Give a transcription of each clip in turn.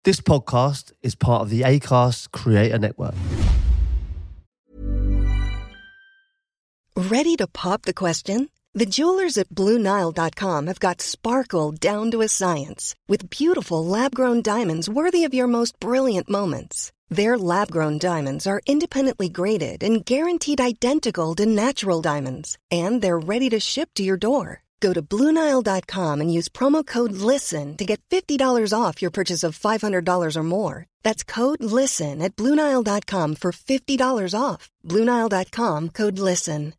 This podcast is part of the Acast Creator Network. Ready to pop the question? The jewelers at BlueNile.com have got sparkle down to a science with beautiful lab-grown diamonds worthy of your most brilliant moments. Their lab-grown diamonds are independently graded and guaranteed identical to natural diamonds, and they're ready to ship to your door. Go to BlueNile.com and use promo code LISTEN to get $50 off your purchase of $500 or more. That's code LISTEN at BlueNile.com for $50 off. BlueNile.com, code LISTEN.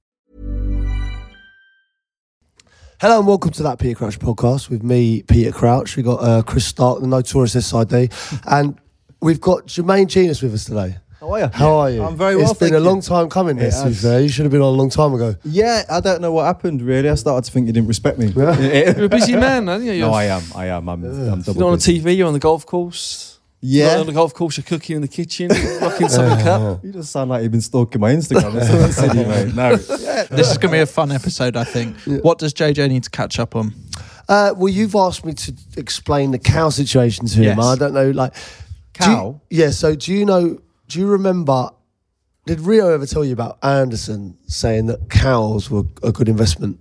Hello and welcome to that Peter Crouch podcast with me, Peter Crouch. We've got Chris Stark, the notorious SID, and we've got Jermaine Genius with us today. How are you? I'm very well, It's been a long time coming, this, to be fair. You should have been on a long time ago. Yeah, I don't know what happened, really. I started to think you didn't respect me. You're a busy man, aren't you? No, I am. I'm double You're on busy. TV, you're on the golf course. Yeah. You're on the golf course, you're cooking in the kitchen, rocking something up. You just sound like you've been stalking my Instagram. That's what I said, you, mate. No. This is going to be a fun episode, I think. What does JJ need to catch up on? Well, you've asked me to explain the cow situation to him. Yes. I don't know, like... Cow? So do you remember... Did Rio ever tell you about Anderson saying that cows were a good investment?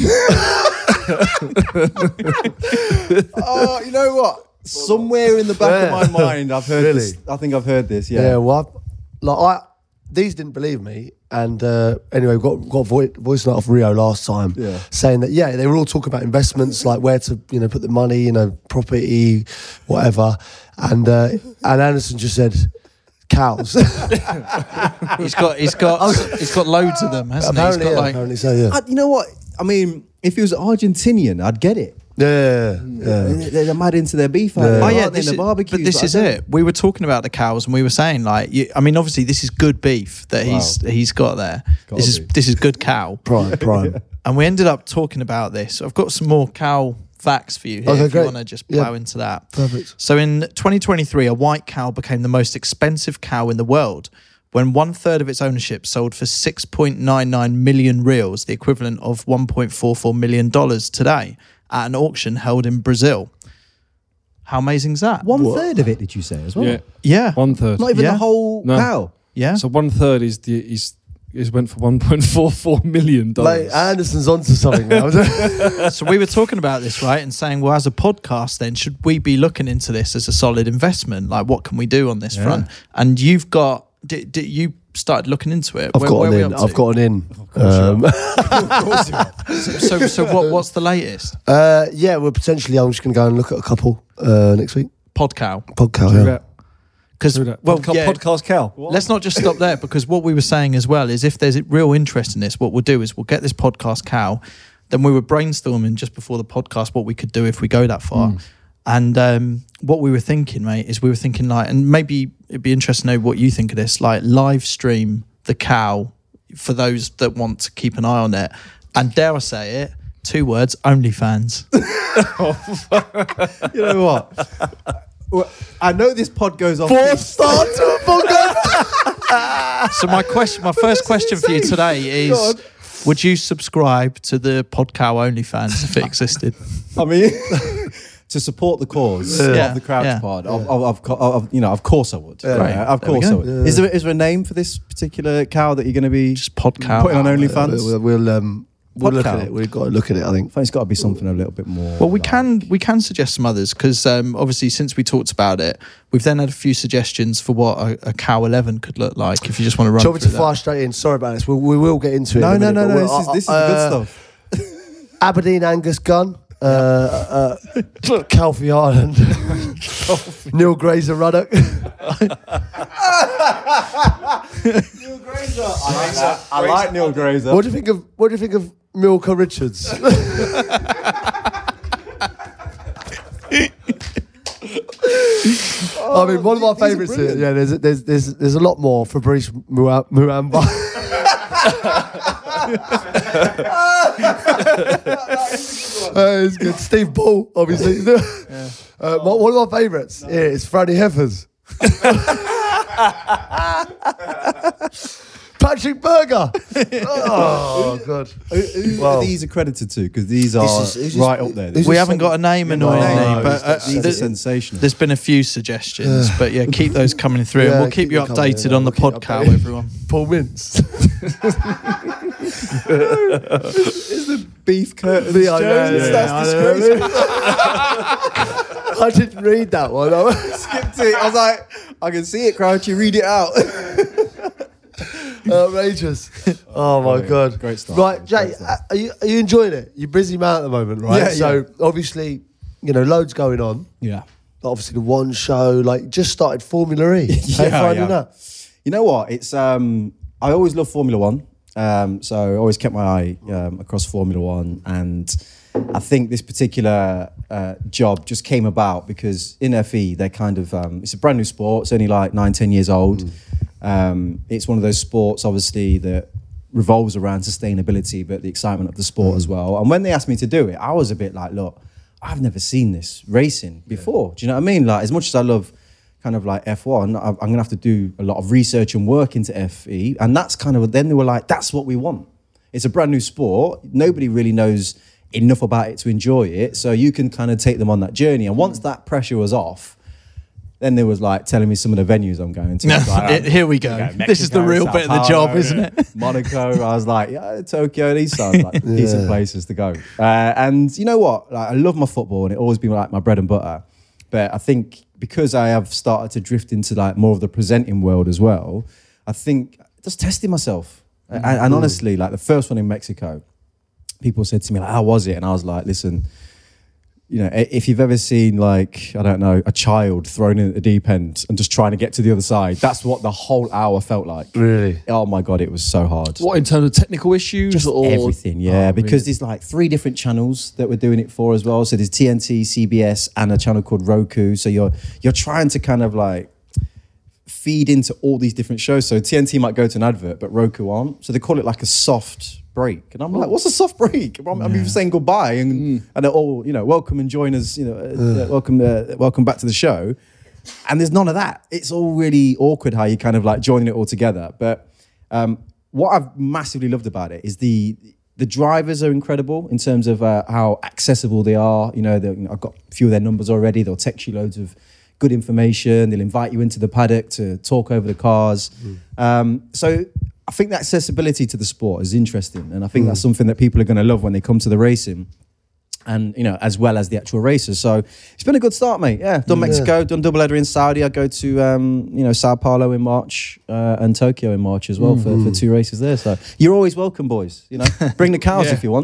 Oh, you know what? Somewhere in the back of my mind, I've heard this. I think I've heard this, yeah. Yeah, well, these didn't believe me. And anyway, we got voice note off Rio last time saying that, they were all talking about investments, like where to, put the money, property, whatever. And Anderson just said... cows. He's got loads of them, hasn't he? Apparently so, yeah. You know what? I mean, if he was Argentinian, I'd get it. Yeah. They're mad into their beef out there. Aren't they, in the barbecues, but this is it. We were talking about the cows, and we were saying, obviously, this is good beef that he's got there. This is good cow. Prime. And we ended up talking about this. I've got some more cow facts for you here if you want to just plow into that. Perfect. So in 2023, a white cow became the most expensive cow in the world when 1/3 of its ownership sold for 6.99 million reals, the equivalent of $1.44 million today, at an auction held in Brazil. How amazing is that? 1/3 of it, did you say, as well? Yeah. 1/3. Not even the whole cow? Yeah. So 1/3 is went for $1.44 million. Like Anderson's onto something now. So we were talking about this, right? And saying, well, as a podcast, then should we be looking into this as a solid investment? Like, what can we do on this front? And you've got, you started looking into it. I've got an in. So what's the latest? We're potentially, I'm just going to go and look at a couple next week. Podcow. Yeah. Because Podcast cow. Let's not just stop there, because what we were saying as well is if there's real interest in this, what we'll do is we'll get this podcast cow. Then we were brainstorming just before the podcast what we could do if we go that far. And what we were thinking, mate, is we were thinking like, and maybe it'd be interesting to know what you think of this, like live stream the cow for those that want to keep an eye on it. And dare I say it, 2 words, OnlyFans. You know what? Well, I know this pod goes off. 4-star to a podcast. So my first question for you today is, would you subscribe to the Podcow OnlyFans if it existed? I mean, to support the cause of the Crouch Pod, of course I would. Of course I would. Is there a name for this particular cow that you're going to be just Podcow putting on OnlyFans? We'll look at it. We've got to look at it, I think. I think it's got to be something a little bit more. Well, we can suggest some others, because obviously since we talked about it, we've then had a few suggestions for what a cow 11 could look like. If you just want to run through to fire straight in. Sorry about this. We will get into it. No. This is the good stuff. Aberdeen Angus gun. Calfee Island. Neil Grazer Ruddock. Neil Grazer. I like Neil Grazer. What do you think of Milka Richards? I mean, one of my favourites here. Yeah, there's a lot more. Fabrice Muamba. It's good. Steve Paul, obviously. One of my favourites is Freddie Heifers. Patrick Berger. Oh, God. Who are these accredited to? Because these are right up there. We haven't got a name, annoyingly, but these are sensational. There's been a few suggestions, but yeah, keep those coming through. And we'll keep you updated on the podcast, everyone. Paul Mintz. Is the beef curtains Jones? That's disgraceful. I didn't read that one. I skipped it. I was like, I can see it, Crouchy. Read it out. Outrageous. Oh my God. Great stuff. Right, Jay, are you enjoying it? You're busy man at the moment, right? Yeah, so obviously, loads going on. Yeah. Obviously the one show, just started Formula E. How you finding that? You know what? It's I always loved Formula One. So I always kept my eye across Formula One, and I think this particular job just came about because in FE they're kind of it's a brand new sport. It's only like 9-10 years old. It's one of those sports, obviously, that revolves around sustainability, but the excitement of the sport as well. And when they asked me to do it, I was a bit like, look, I've never seen this racing before. Do you know what I mean? Like, as much as I love kind of like F1, I'm going to have to do a lot of research and work into FE. And that's kind of, then they were like, that's what we want. It's a brand new sport. Nobody really knows enough about it to enjoy it. So you can kind of take them on that journey. And once that pressure was off, then there was like telling me some of the venues I'm going to. Like, here we go. This is the real bit of the job, isn't it? Monaco. I was like, yeah, Tokyo. These sound like decent places to go. And you know what? Like, I love my football, and it always been like my bread and butter. But I think because I have started to drift into like more of the presenting world as well, I think just testing myself. And honestly, like the first one in Mexico, people said to me like, "How was it?" And I was like, "Listen." If you've ever seen, like, I don't know, a child thrown in at the deep end and just trying to get to the other side, that's what the whole hour felt like. Really? Oh my God, it was so hard. What, in terms of technical issues? Just everything, because there's like 3 different channels that we're doing it for as well. So there's TNT, CBS, and a channel called Roku. So you're trying to kind of like feed into all these different shows. So TNT might go to an advert, but Roku aren't. So they call it like a soft break, and I'm like, what's a soft break? I'm even saying goodbye, and they're all, welcome and join us, welcome back to the show, and there's none of that. It's all really awkward how you kind of like joining it all together. But what I've massively loved about it is the drivers are incredible in terms of how accessible they are. I've got a few of their numbers already. They'll text you loads of good information. They'll invite you into the paddock to talk over the cars. So I think that accessibility to the sport is interesting, and I think that's something that people are going to love when they come to the racing, and as well as the actual races. So it's been a good start, mate. Yeah, done Mexico, done double header in Saudi. I go to Sao Paulo in March and Tokyo in March as well for 2 races there. So you're always welcome, boys. Bring the cows if you want.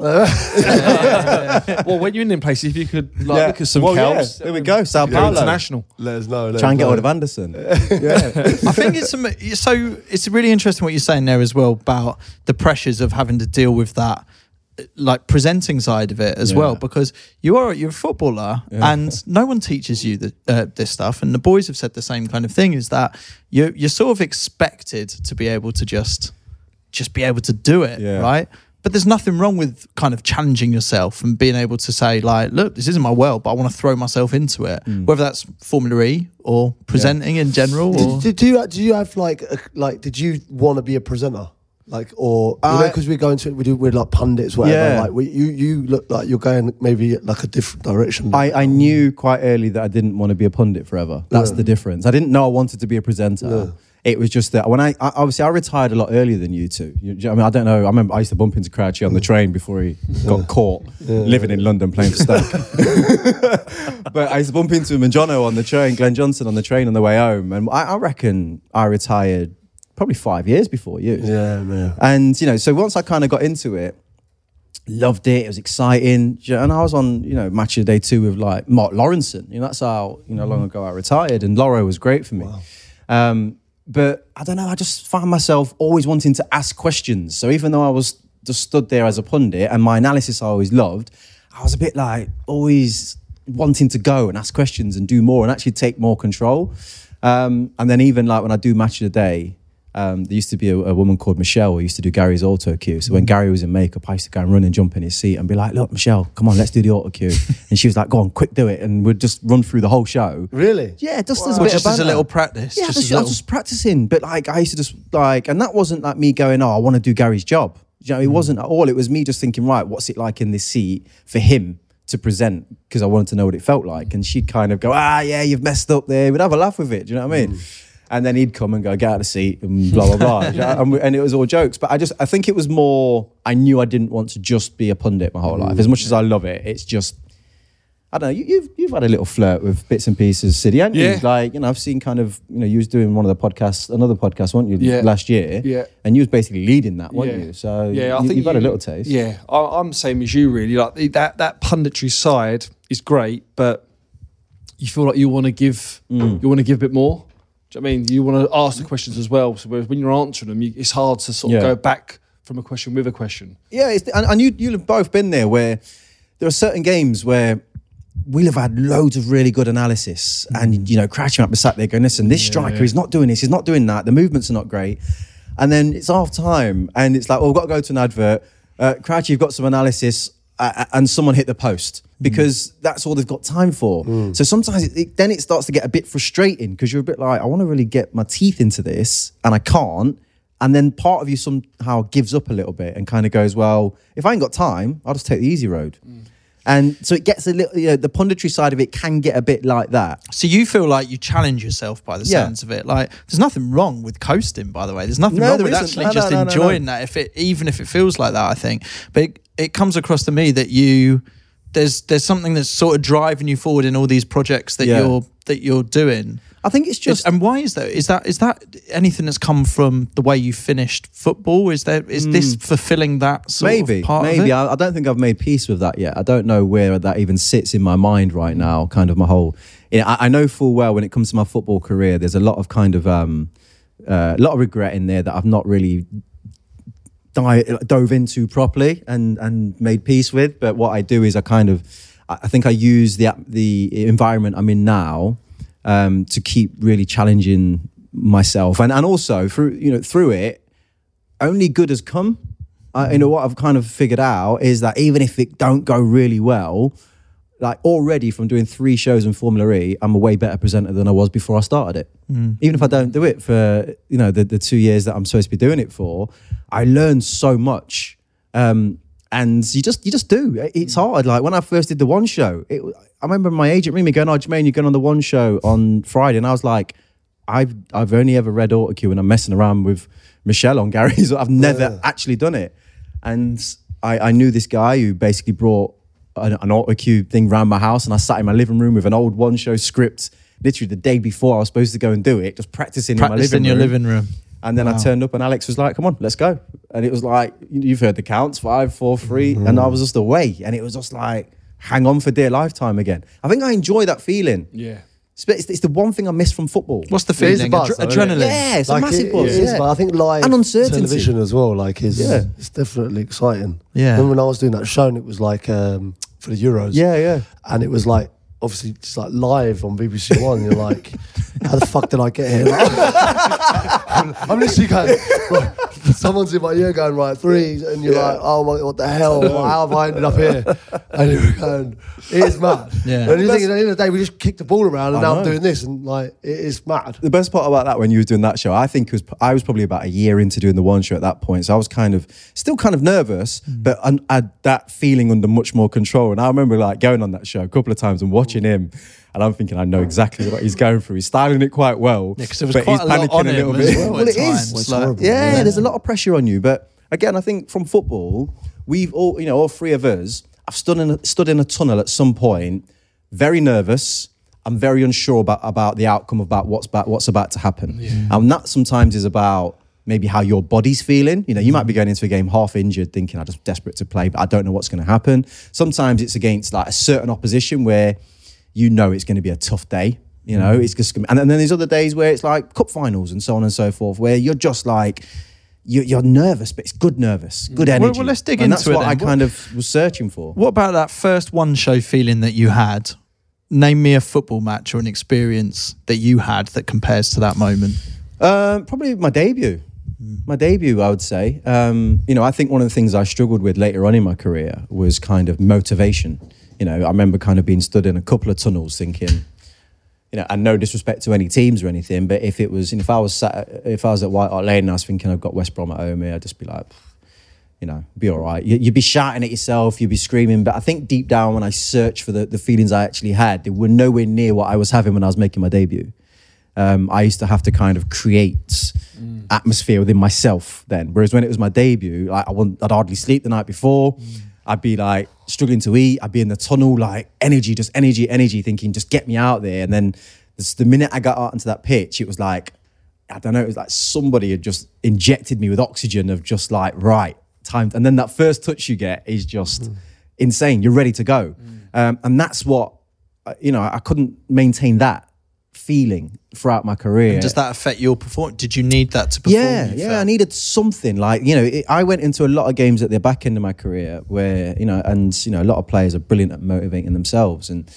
Well, when you're in them places, if you could look at some cows. There we go, Sao Paulo International. Let us know. Try and get hold of Anderson. I think it's really interesting what you're saying there as well about the pressures of having to deal with that, like presenting side of it as well, because you're a footballer and no one teaches you this stuff, and the boys have said the same kind of thing, is that you're sort of expected to be able to just be able to do it, right? But there's nothing wrong with kind of challenging yourself and being able to say like, look, this isn't my world, but I want to throw myself into it, whether that's Formula E or presenting in general. Did you have like did you want to be a presenter? Like, or because we're going to we're like pundits, whatever. Like, you look like you're going maybe like a different direction. I knew quite early that I didn't want to be a pundit forever. That's the difference. I didn't know I wanted to be a presenter. It was just that when I retired a lot earlier than you two. I don't know. I remember I used to bump into Crouchy on the train before he got caught living in London playing for Stoke. But I used to bump into him and Jono on the train, Glenn Johnson on the train on the way home, and I reckon I retired probably 5 years before you. Yeah, man. And, so once I kind of got into it, loved it, it was exciting. And I was on, Match of the Day 2 with like Mark Lawrenson. That's how, long ago I retired, and Loro was great for me. Wow. But I don't know, I just found myself always wanting to ask questions. So even though I was just stood there as a pundit and my analysis I always loved, I was a bit like always wanting to go and ask questions and do more and actually take more control. And then even like when I do Match of the Day, there used to be a woman called Michelle who used to do Gary's auto cue. So when Gary was in makeup, I used to go and run and jump in his seat and be like, look, Michelle, come on, let's do the auto cue. And she was like, go on, quick, do it. And we'd just run through the whole show. Really? Yeah, just as a bit just of as a banter. little practice. Yeah, just I as a was just practicing. But like, I used to just like, and that wasn't like me going, oh, I want to do Gary's job. You know, it wasn't at all. It was me just thinking, right, what's it like in this seat for him to present? Because I wanted to know what it felt like. And she'd kind of go, yeah, you've messed up there. We'd have a laugh with it. Do you know what I mean? And then he'd come and go, get out of the seat and blah, blah, blah. And it was all jokes. But I think it was more, I knew I didn't want to just be a pundit my whole life. As much as I love it, it's just, I don't know, you've had a little flirt with bits and pieces, Siddy, haven't you? Like, you know, I've seen kind of, you know, you was doing another podcast, weren't you, last year? Yeah. And you was basically leading that, weren't you? So I think you've had a little taste. Yeah, I'm the same as you, really. Like that punditry side is great, but you feel like you want to give a bit more. Do you know what I mean? You want to ask the questions as well. So when you're answering them, it's hard to sort of go back from a question with a question. Yeah, and you'll have both been there where there are certain games where we'll have had loads of really good analysis and, you know, Crouchy might be sat there going, listen, this striker is not doing this, he's not doing that, the movements are not great. And then it's half time and it's like, well, we've got to go to an advert. Crouchy, you've got some analysis and someone hit the post because that's all they've got time for. So sometimes then it starts to get a bit frustrating because you're a bit like, I want to really get my teeth into this and I can't. And then part of you somehow gives up a little bit and kind of goes, well, if I ain't got time, I'll just take the easy road. And so it gets a little, you know, the punditry side of it can get a bit like that. So you feel like you challenge yourself by the sounds of it. Like, there's nothing wrong with coasting, by the way. There's nothing wrong with actually just enjoying that, even if it feels like that, I think. But it comes across to me that there's something that's sort of driving you forward in all these projects that you're doing. I think it's just, and why is that? Is that anything that's come from the way you finished football? Is this fulfilling that sort of part of it? I don't think I've made peace with that yet. I don't know where that even sits in my mind right now. Kind of my whole, I know full well when it comes to my football career, there's a lot of kind of lot of regret in there that I've not really dove into properly and made peace with. But what I do is I think I use the environment I'm in now. To keep really challenging myself, and also through it, only good has come. What I've kind of figured out is that even if it don't go really well, like already from doing 3 shows in Formula E, I'm a way better presenter than I was before I started it. Even if I don't do it for the 2 years that I'm supposed to be doing it for, I learned so much. And you just do. It's hard. Like when I first did the One Show, I remember my agent ringing me going, "Oh, Jermaine, you're going on the One Show on Friday," and I was like, "I've only ever read autocue, and I'm messing around with Michelle on Gary's. I've never actually done it." And I knew this guy who basically brought an autocue thing around my house, and I sat in my living room with an old One Show script, literally the day before I was supposed to go and do it, just practicing in my living room. And then I turned up and Alex was like, "Come on, let's go." And it was like, you've heard the counts, 5, 4, 3. And I was just away. And it was just like, hang on for dear lifetime again. I think I enjoy that feeling. Yeah. It's the one thing I miss from football. What's the feeling? Adrenaline. Yeah, it's like a massive buzz. But I think live and uncertainty. television as well, like it's definitely exciting. Yeah. Remember when I was doing that show and it was like for the Euros. Yeah. And it was like, obviously just like live on BBC One, you're like, how the fuck did I get here? Like, I'm literally going, right, someone's in my ear going, right, 3, and you're like, oh my, what the hell? How have I ended up here? And you're going, it is mad. Yeah. And you think at the end of the day, we just kicked the ball around and now I'm doing this, and like, it is mad. The best part about that when you were doing that show, I think I was probably about a year into doing the One Show at that point, so I was still kind of nervous, but I had that feeling under much more control. And I remember like going on that show a couple of times and watching him, and I'm thinking, I know exactly what he's going through. He's styling it quite well. Yeah, because there was quite a lot on him as well. Well, it is. Horrible. Yeah, there's a lot of pressure on you. But again, I think from football, we've all 3 of us, I've stood in a tunnel at some point, very nervous. I'm very unsure about the outcome, about what's about to happen. Yeah. And that sometimes is about maybe how your body's feeling. You might be going into a game half injured, thinking I'm just desperate to play, but I don't know what's going to happen. Sometimes it's against like a certain opposition where it's going to be a tough day. It's just, and then there's other days where it's like cup finals and so on and so forth, where you're just like, you're nervous, but it's good nervous, good energy. Well, let's dig and into that's it what then. I kind of was searching for. What about that first One Show feeling that you had? Name me a football match or an experience that you had that compares to that moment. Probably my debut. My debut, I would say. I think one of the things I struggled with later on in my career was kind of motivation. I remember kind of being stood in a couple of tunnels thinking, and no disrespect to any teams or anything, but if I was at White Hart Lane and I was thinking I've got West Brom at home here, I'd just be like, be all right. You'd be shouting at yourself, you'd be screaming. But I think deep down when I searched for the feelings I actually had, they were nowhere near what I was having when I was making my debut. I used to have to kind of create atmosphere within myself then. Whereas when it was my debut, I'd hardly sleep the night before. I'd be like struggling to eat. I'd be in the tunnel, like energy, thinking, just get me out there. And then the minute I got out onto that pitch, it was like, I don't know, it was like somebody had just injected me with oxygen of just like, right, time. And then that first touch you get is just insane. You're ready to go. And that's what, I couldn't maintain that feeling throughout my career. And does that affect your performance? Did you need that to perform? Yeah, I needed something like, I went into a lot of games at the back end of my career where, a lot of players are brilliant at motivating themselves. And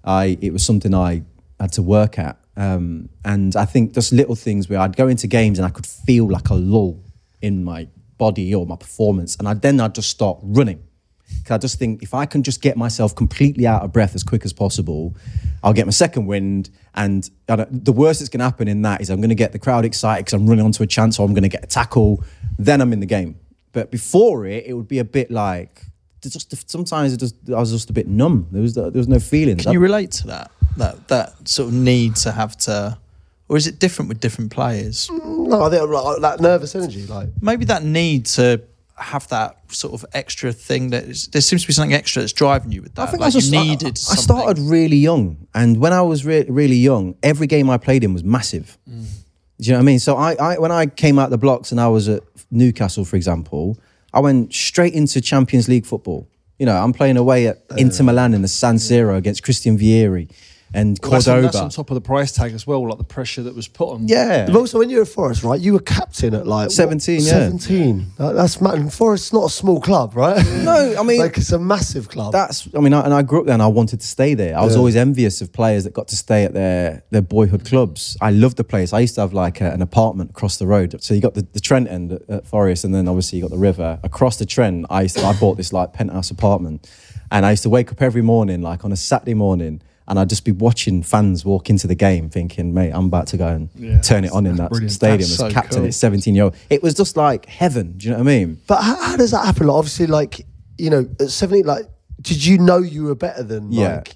it was something I had to work at. And I think just little things where I'd go into games and I could feel like a lull in my body or my performance. And I'd just start running. Because I just think if I can just get myself completely out of breath as quick as possible, I'll get my second wind. And the worst that's going to happen in that is I'm going to get the crowd excited because I'm running onto a chance or I'm going to get a tackle. Then I'm in the game. But before it would be a bit like, sometimes I was just a bit numb. There was no feelings. Can you relate to that sort of need to have to, or is it different with different players? No, I think like that nervous energy, like maybe that need to have that sort of extra thing there seems to be something extra that's driving you with that. I think I started really young, and when I was really young, every game I played in was massive. Do you know what I mean? So I when I came out the blocks and I was at Newcastle, for example, I went straight into Champions League football. I'm playing away at Inter Milan in the San Siro against Christian Vieri and Cordoba. That's on top of the price tag as well, like the pressure that was put on. Yeah. But also, when you were at Forest, right, you were captain at like 17. 17. That's mad. Forest's not a small club, right? No, I mean, like it's a massive club. And I grew up there and I wanted to stay there. I was always envious of players that got to stay at their boyhood clubs. I loved the place. I used to have like an apartment across the road. So you got the Trent end at Forest, and then obviously you got the river. Across the Trent, I bought this like penthouse apartment, and I used to wake up every morning, like on a Saturday morning, and I'd just be watching fans walk into the game thinking, mate, I'm about to go and turn it on in that stadium as captain at 17-year-old. It was just like heaven. Do you know what I mean? But how does that happen? Like, obviously, like, at 17, like, did you know you were better than, like,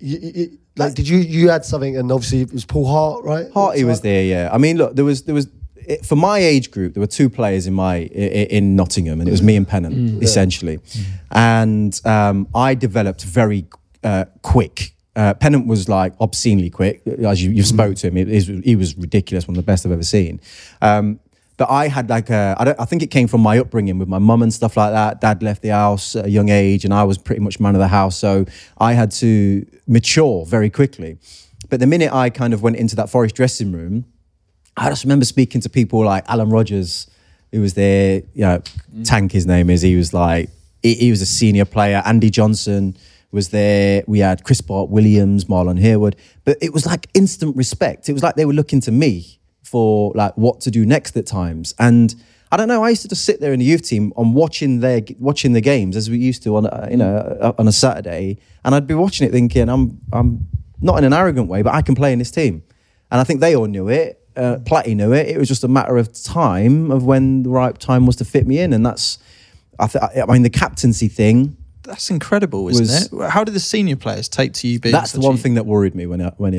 did you had something, and obviously it was Paul Hart, right? Harty was there, yeah. I mean, look, there was for my age group, there were two players in Nottingham, and it was me and Pennant, essentially. And I developed very quick. Pennant was like obscenely quick, as you spoke to him. He was ridiculous, one of the best I've ever seen. But I had like I think it came from my upbringing with my mum and stuff like that. Dad left the house at a young age, and I was pretty much man of the house, so I had to mature very quickly. But the minute I kind of went into that Forest dressing room, I just remember speaking to people like Alan Rodgers, who was there. Tank, his name is. He was like he was a senior player. Andy Johnson was there. We had Chris Bart Williams, Marlon Harewood, but it was like instant respect. It was like they were looking to me for like what to do next at times. And I don't know, I used to just sit there in the youth team on watching the games as we used to on a Saturday, and I'd be watching it thinking, I'm not in an arrogant way, but I can play in this team. And I think they all knew it. Platty knew it. It was just a matter of time of when the right time was to fit me in, and that's the captaincy thing. That's incredible, isn't it? How did the senior players take to you being? That's the one thing that worried me when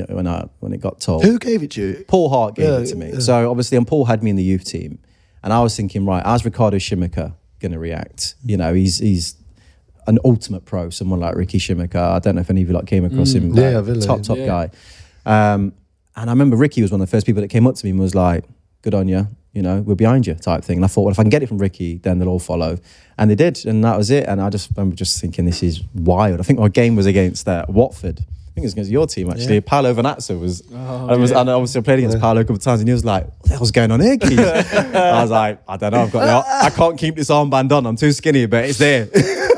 it got told. Who gave it to you? Paul Hart gave it to me. Yeah. So obviously, and Paul had me in the youth team, and I was thinking, right, how's Ricardo Schumacher going to react? He's an ultimate pro, someone like Ricky Schumacher. I don't know if any of you came across him. Top guy. And I remember Ricky was one of the first people that came up to me and was like, "Good on you. We're behind you," type thing. And I thought, well, if I can get it from Ricky, then they'll all follow. And they did, and that was it. And I just remember just thinking, this is wild. I think my game was against Watford. I think it was against your team, actually. Yeah. Paolo Vanazza was... And obviously I played against Paolo a couple of times, and he was like, what the hell's going on here, Keith? I was like, I don't know. I can't keep this armband on. I'm too skinny, but it's there.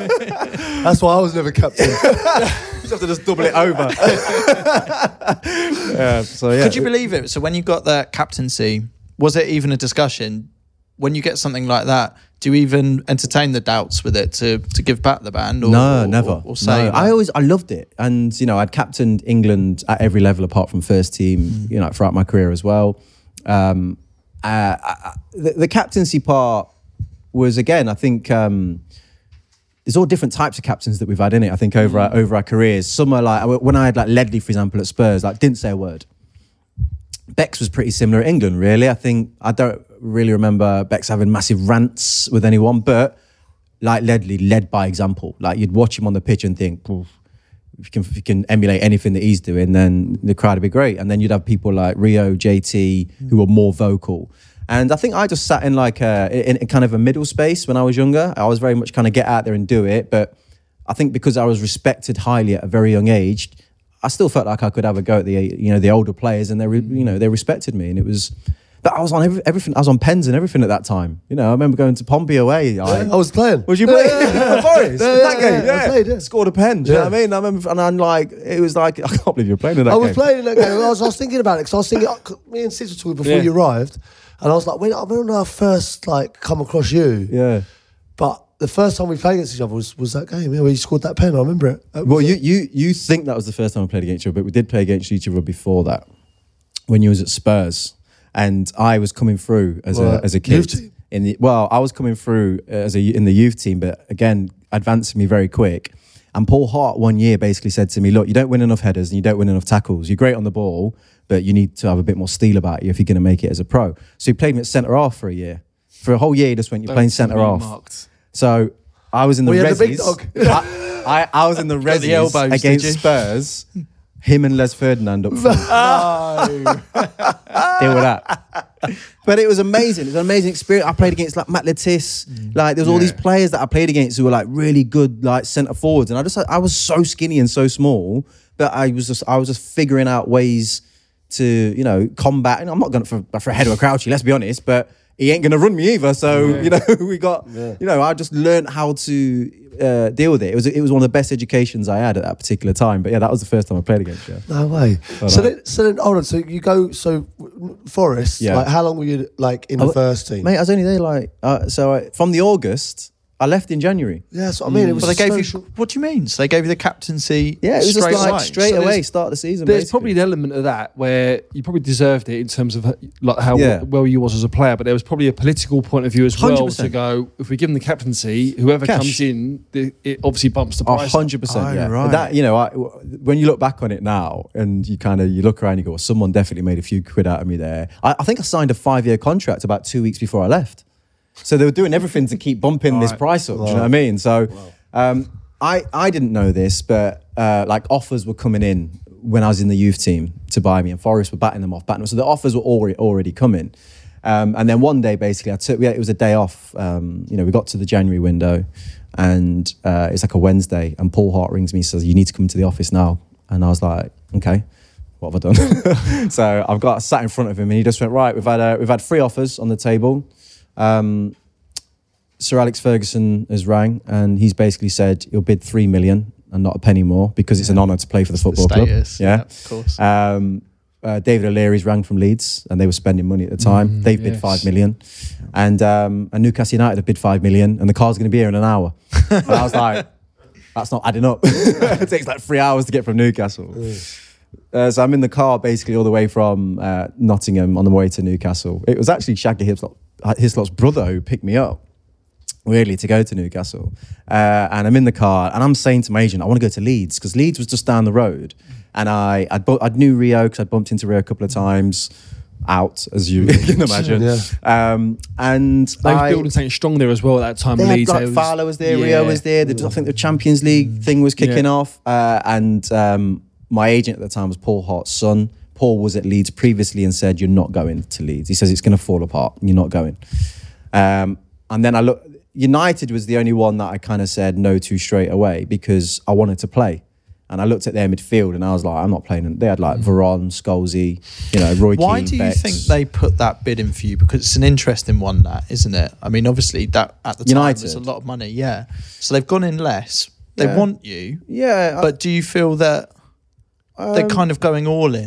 That's why I was never captain. You just have to just double it over. Could you believe it? So when you got that captaincy... was it even a discussion when you get something like that? Do you even entertain the doubts with it to give back the band? Or, no, never. Or say no. I loved it, and I'd captained England at every level apart from first team. Throughout my career as well. The captaincy part was, again, I think there's all different types of captains that we've had in it. I think over our careers, some are like, when I had like Ledley, for example, at Spurs, like didn't say a word. Bex was pretty similar at England, really. I don't really remember Bex having massive rants with anyone, but like Ledley led by example. Like you'd watch him on the pitch and think, if you can emulate anything that he's doing, then the crowd would be great. And then you'd have people like Rio, JT, who were more vocal. And I think I just sat in like in kind of a middle space when I was younger. I was very much kind of get out there and do it. But I think because I was respected highly at a very young age, I still felt like I could have a go at the older players, and they respected me. And it was, but I was on everything. I was on pens and everything at that time. I remember going to Pompey away. I was playing. Was you playing for Forest? That game, I played, scored a pen. Do you know what I mean? I remember, and I'm like, it was like, I can't believe you're playing in that game. I was playing in that game. I was thinking about it because I was thinking, me and Sid were talking before you arrived, and I was like, when I first come across you, but the first time we played against each other was that game, where you scored that pen. I remember it. Well, you think that was the first time we played against each other, but we did play against each other before that, when you was at Spurs, and I was coming through as a kid. Youth team? I was coming through in the youth team, but again, advancing me very quick. And Paul Hart 1 year basically said to me, look, you don't win enough headers and you don't win enough tackles. You're great on the ball, but you need to have a bit more steel about you if you're going to make it as a pro. So he played me at centre-half for a year. For a whole year, he just went, you're playing centre-half. So I was in the Resis. The big dog. I was in the Resis against Spurs. Him and Les Ferdinand up front. Deal with that. But it was amazing. It was an amazing experience. I played against like Matt Lettice. Like there was all these players that I played against who were like really good like centre forwards, and I was so skinny and so small, but I was just figuring out ways to combat. And I'm not going for a header or Crouchy, let's be honest, but he ain't going to run me either. So we got I just learned how to deal with it. It was one of the best educations I had at that particular time. But that was the first time I played agast you. No way. But so then hold on. So you go. So Forest. Yeah. Like how long were you in the first team? Mate, I was only there from the August. I left in January. Yeah, that's what I mean. It was they gave you. What do you mean? So they gave you the captaincy? Yeah, it was straight just like away. straight away, start of the season. There's basically. probably an element of that where you probably deserved it in terms of like how well you was as a player, but there was probably a political point of view as well 100%. to go, if we give them the captaincy, whoever comes in, it obviously bumps the price. 100%. Yeah, right. But that when you look back on it now and you look around, you go, well, someone definitely made a few quid out of me there. I think I signed a 5-year contract about 2 weeks before I left. So they were doing everything to keep bumping this price up. Do you know what I mean? So I didn't know this, but like offers were coming in when I was in the youth team to buy me, and Forest were batting them off. So the offers were already coming. And then one day, basically, it was a day off. We got to the January window, and it's like a Wednesday, and Paul Hart rings me and says, you need to come to the office now. And I was like, okay, what have I done? So I sat in front of him, and he just went, right, we've had 3 offers on the table. Sir Alex Ferguson has rang, and he's basically said he'll bid 3 million and not a penny more because it's an honour to play for the football club. Yeah, of course. David O'Leary's rang from Leeds, and they were spending money at the time. They've bid 5 million, and Newcastle United have bid 5 million, and the car's going to be here in an hour. And I was like, that's not adding up. It takes like 3 hours to get from Newcastle. So I'm in the car basically all the way from Nottingham on the way to Newcastle. It was actually Shaggy Hislop's brother who picked me up, really, to go to Newcastle. And I'm in the car, and I'm saying to my agent, I want to go to Leeds, because Leeds was just down the road. And I knew Rio, because I'd bumped into Rio a couple of times, out, as you can imagine. And they were building something strong there as well at that time. They Leeds, had, like, Fowler was there, Rio was there. I think the Champions League thing was kicking off. And my agent at the time was Paul Hart's son. Paul was at Leeds previously and said, you're not going to Leeds. He says, it's going to fall apart. You're not going. And then I looked, United was the only one that I kind of said no to straight away, because I wanted to play. And I looked at their midfield and I was like, I'm not playing. They had like Varane, Scholesy, Roy Keane, Why do you Bex. think they put that bid in for you? Because it's an interesting one, that, isn't it? I mean, obviously, that at the time United. was a lot of money, yeah. So they've gone in less. They want you. Yeah. But do you feel that they're kind of going all in?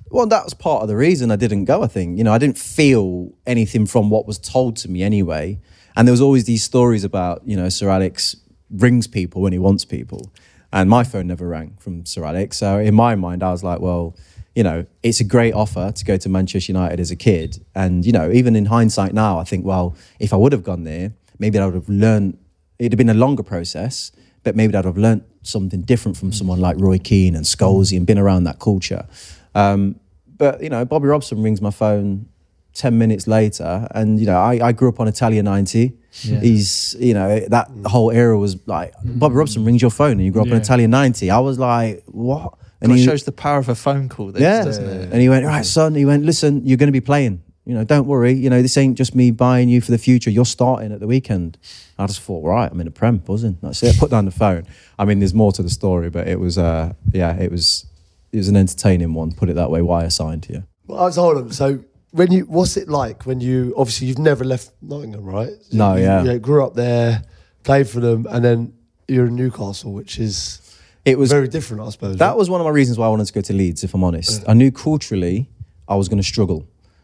Well, that was part of the reason I didn't go, I think. You know, I didn't feel anything from what was told to me anyway. And there was always these stories about, you know, Sir Alex rings people when he wants people. And my phone never rang from Sir Alex. So in my mind, I was like, well, you know, it's a great offer to go to Manchester United as a kid. And, you know, even in hindsight now, I think, well, if I would have gone there, maybe I would have learned, it'd have been a longer process, but maybe I'd have learned something different from someone like Roy Keane and Scholesy and been around that culture. But, you know, Bobby Robson rings my phone 10 minutes later, and, you know, I grew up on Italia 90. Yeah. He's, you know, that whole era was like, Bobby Robson rings your phone and you grew up on Italia 90. I was like, what? And it shows the power of a phone call, doesn't it? And he went, right, son, he went, listen, you're going to be playing. You know, don't worry. You know, this ain't just me buying you for the future. You're starting at the weekend. I just thought, right, I'm in a Prem, buzzing. That's it. Put down the phone. I mean, there's more to the story, but it was, it was an entertaining one, put it that way, why I signed here. Well, hold on. So what's it like when you, obviously you've never left Nottingham, right? No, you grew up there, played for them, and then you're in Newcastle, which is very different, I suppose. That was one of my reasons why I wanted to go to Leeds, if I'm honest. I knew culturally I was going to struggle.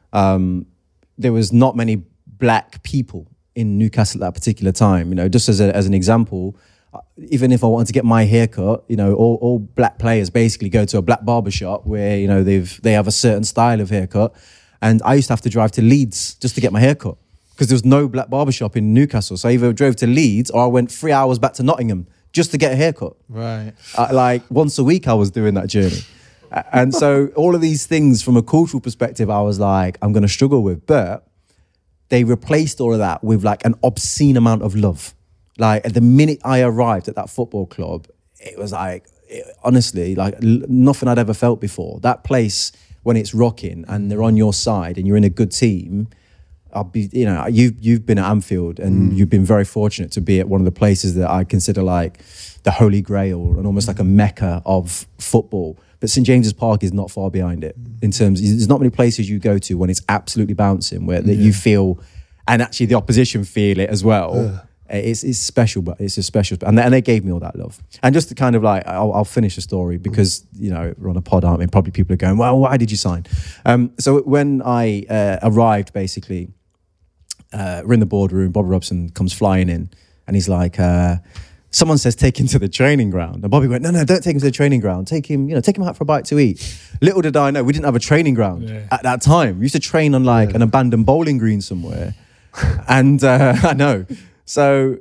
There was not many black people in Newcastle at that particular time. You know, just as an example, even if I wanted to get my haircut, you know, all black players basically go to a black barbershop where, you know, they have a certain style of haircut. And I used to have to drive to Leeds just to get my haircut because there was no black barbershop in Newcastle. So I either drove to Leeds or I went 3 hours back to Nottingham just to get a haircut. Right. Like once a week I was doing that journey. And so all of these things from a cultural perspective, I was like, I'm going to struggle with. But they replaced all of that with like an obscene amount of love. Like at the minute I arrived at that football club, it was like, honestly, like nothing I'd ever felt before. That place, when it's rocking and they're on your side and you're in a good team, you know, you've been at Anfield and you've been very fortunate to be at one of the places that I consider like the Holy Grail and almost like a mecca of football. But St James's Park is not far behind it in terms, there's not many places you go to when it's absolutely bouncing where that you feel, and actually the opposition feel it as well. It's special, but it's a special, and they gave me all that love. And just to kind of like, I'll finish the story because, you know, we're on a pod, aren't we? Probably people are going, well, why did you sign? So when I arrived, basically, we're in the boardroom, Bobby Robson comes flying in and he's like, someone says, take him to the training ground. And Bobby went, no, don't take him to the training ground. Take him out for a bite to eat. Little did I know, we didn't have a training ground at that time. We used to train on like an abandoned bowling green somewhere. And I know. So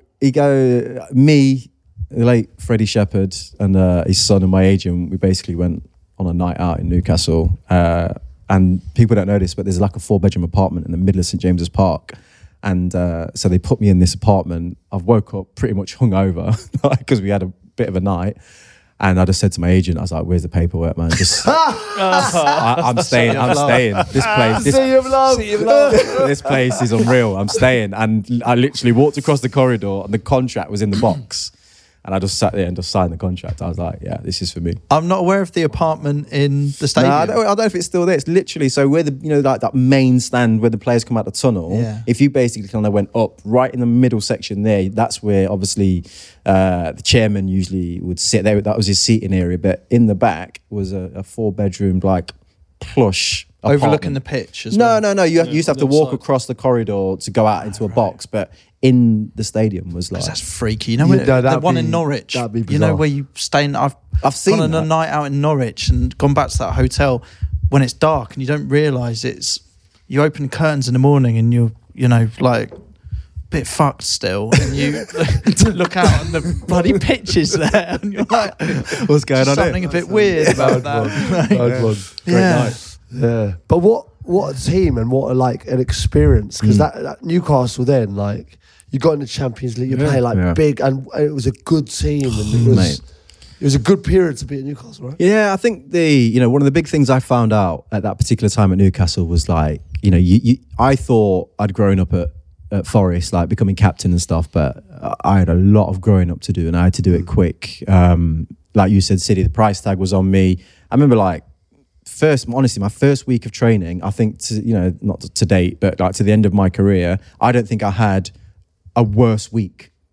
me, the late Freddie Shepherd and his son and my agent, we basically went on a night out in Newcastle. And people don't know this, but there's like a 4-bedroom apartment in the middle of St James's Park. And so they put me in this apartment. I've woke up pretty much hungover because we had a bit of a night. And I just said to my agent, I was like, where's the paperwork, man? Just, I'm staying. This place is unreal. I'm staying. And I literally walked across the corridor and the contract was in the box. And I just sat there and just signed the contract. I was like, yeah, this is for me. I'm not aware of the apartment in the stadium. No, I don't know if it's still there. It's literally, so where the, you know, like that main stand where the players come out the tunnel, if you basically kind of went up right in the middle section there, that's where obviously the chairman usually would sit there. That was his seating area. But in the back was a 4-bedroom, like plush apartment. Overlooking the pitch as well. No. You used to have to walk across the corridor to go out into a box. But in the stadium was like, that's freaky. You know, the one in Norwich, that'd be bizarre. You know, where you stay in, I've seen gone on a night out in Norwich and gone back to that hotel when it's dark and you don't realise you open curtains in the morning and you're, you know, like a bit fucked still and you look out and the bloody pitch is there and you're like, what's going on? Something a bit weird about that. Great night. Yeah. But what a team and what an experience, because that Newcastle then, like, you got in the Champions League, you play big, and it was a good team, and it was a good period to be at Newcastle, right? Yeah, I think one of the big things I found out at that particular time at Newcastle was like, you know, I thought I'd grown up at Forest, like becoming captain and stuff, but I had a lot of growing up to do, and I had to do it quick. Like you said, City, the price tag was on me. I remember like, my first week of training, I think, not to date, but like to the end of my career, I don't think I had a worse week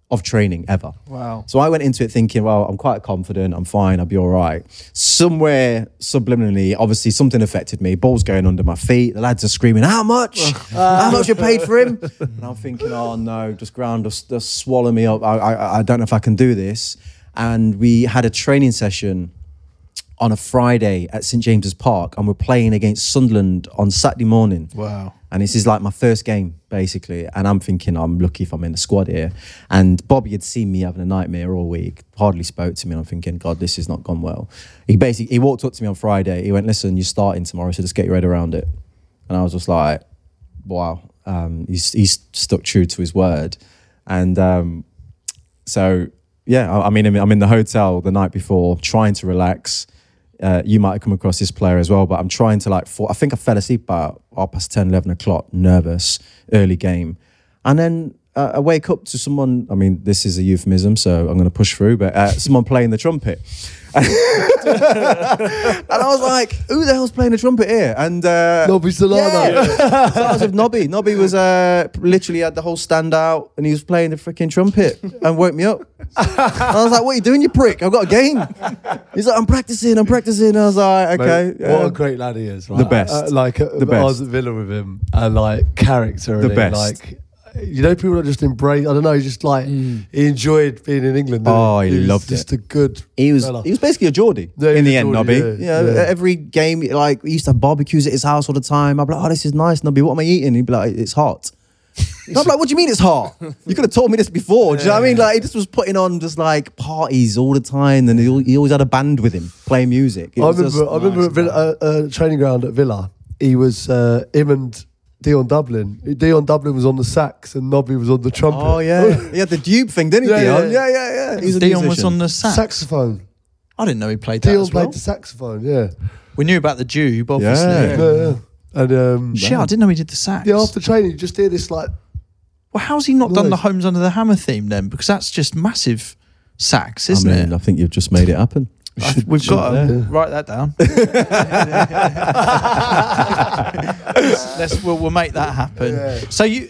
of training ever. Wow. So I went into it thinking, well, I'm quite confident, I'm fine, I'll be all right. Somewhere subliminally, obviously something affected me. Ball's going under my feet. The lads are screaming, how much? How much you paid for him? And I'm thinking, oh no, just ground, just swallow me up. I don't know if I can do this. And we had a training session on a Friday at St. James's Park, and we're playing against Sunderland on Saturday morning. Wow. And this is like my first game, basically. And I'm thinking, I'm lucky if I'm in the squad here. And Bobby had seen me having a nightmare all week, hardly spoke to me. And I'm thinking, God, this has not gone well. He walked up to me on Friday. He went, listen, you're starting tomorrow, so just get your head around it. And I was just like, wow. He's stuck true to his word. And so, yeah, I'm in the hotel the night before, trying to relax. You might have come across this player as well, but I'm trying to I think I fell asleep about 10:30, 11 o'clock, nervous, early game. And then I wake up to someone, I mean, this is a euphemism, so I'm going to push through, but someone playing the trumpet. And I was like, who the hell's playing the trumpet here? And Nobby Solano. Yeah. So I was with Nobby. Nobby was literally had the whole stand out, and he was playing the freaking trumpet and woke me up. And I was like, what are you doing, you prick? I've got a game. He's like, I'm practicing. I was like, okay. Mate, what a great lad he is, right? The best. The best. I was at Villa with him, and like character. The best. Like, you know, people that just embrace. I don't know. He just like he enjoyed being in England. Oh, he loved just it. a good. He was fella. basically a Geordie in the end, Nobby. Yeah. Every game, like we used to have barbecues at his house all the time. I'd be like, oh, this is nice, Nobby. What am I eating? He'd be like, it's hot. I'm like, what do you mean it's hot? You could have told me this before. Do you know what I mean? Like, he just was putting on just like parties all the time, and he always had a band with him playing music. I remember at Villa, training ground at Villa. He was him and Dion Dublin. Dion Dublin was on the sax and Nobby was on the trumpet. Oh yeah, he had the dupe thing, didn't he? Dion? Yeah. He's a Dion was musician. on the sax. Saxophone. I didn't know he played that Dion as well. played the saxophone. Yeah. We knew about the Dube, obviously. Yeah. And Shit, I didn't know he did the sax. yeah, after training, you just hear this like. Well, how's he not done the Nice. Homes Under the Hammer theme then? Because that's just massive sax, isn't I think you've just made it happen. We've got to yeah. write that down. We'll make that happen. Yeah. So you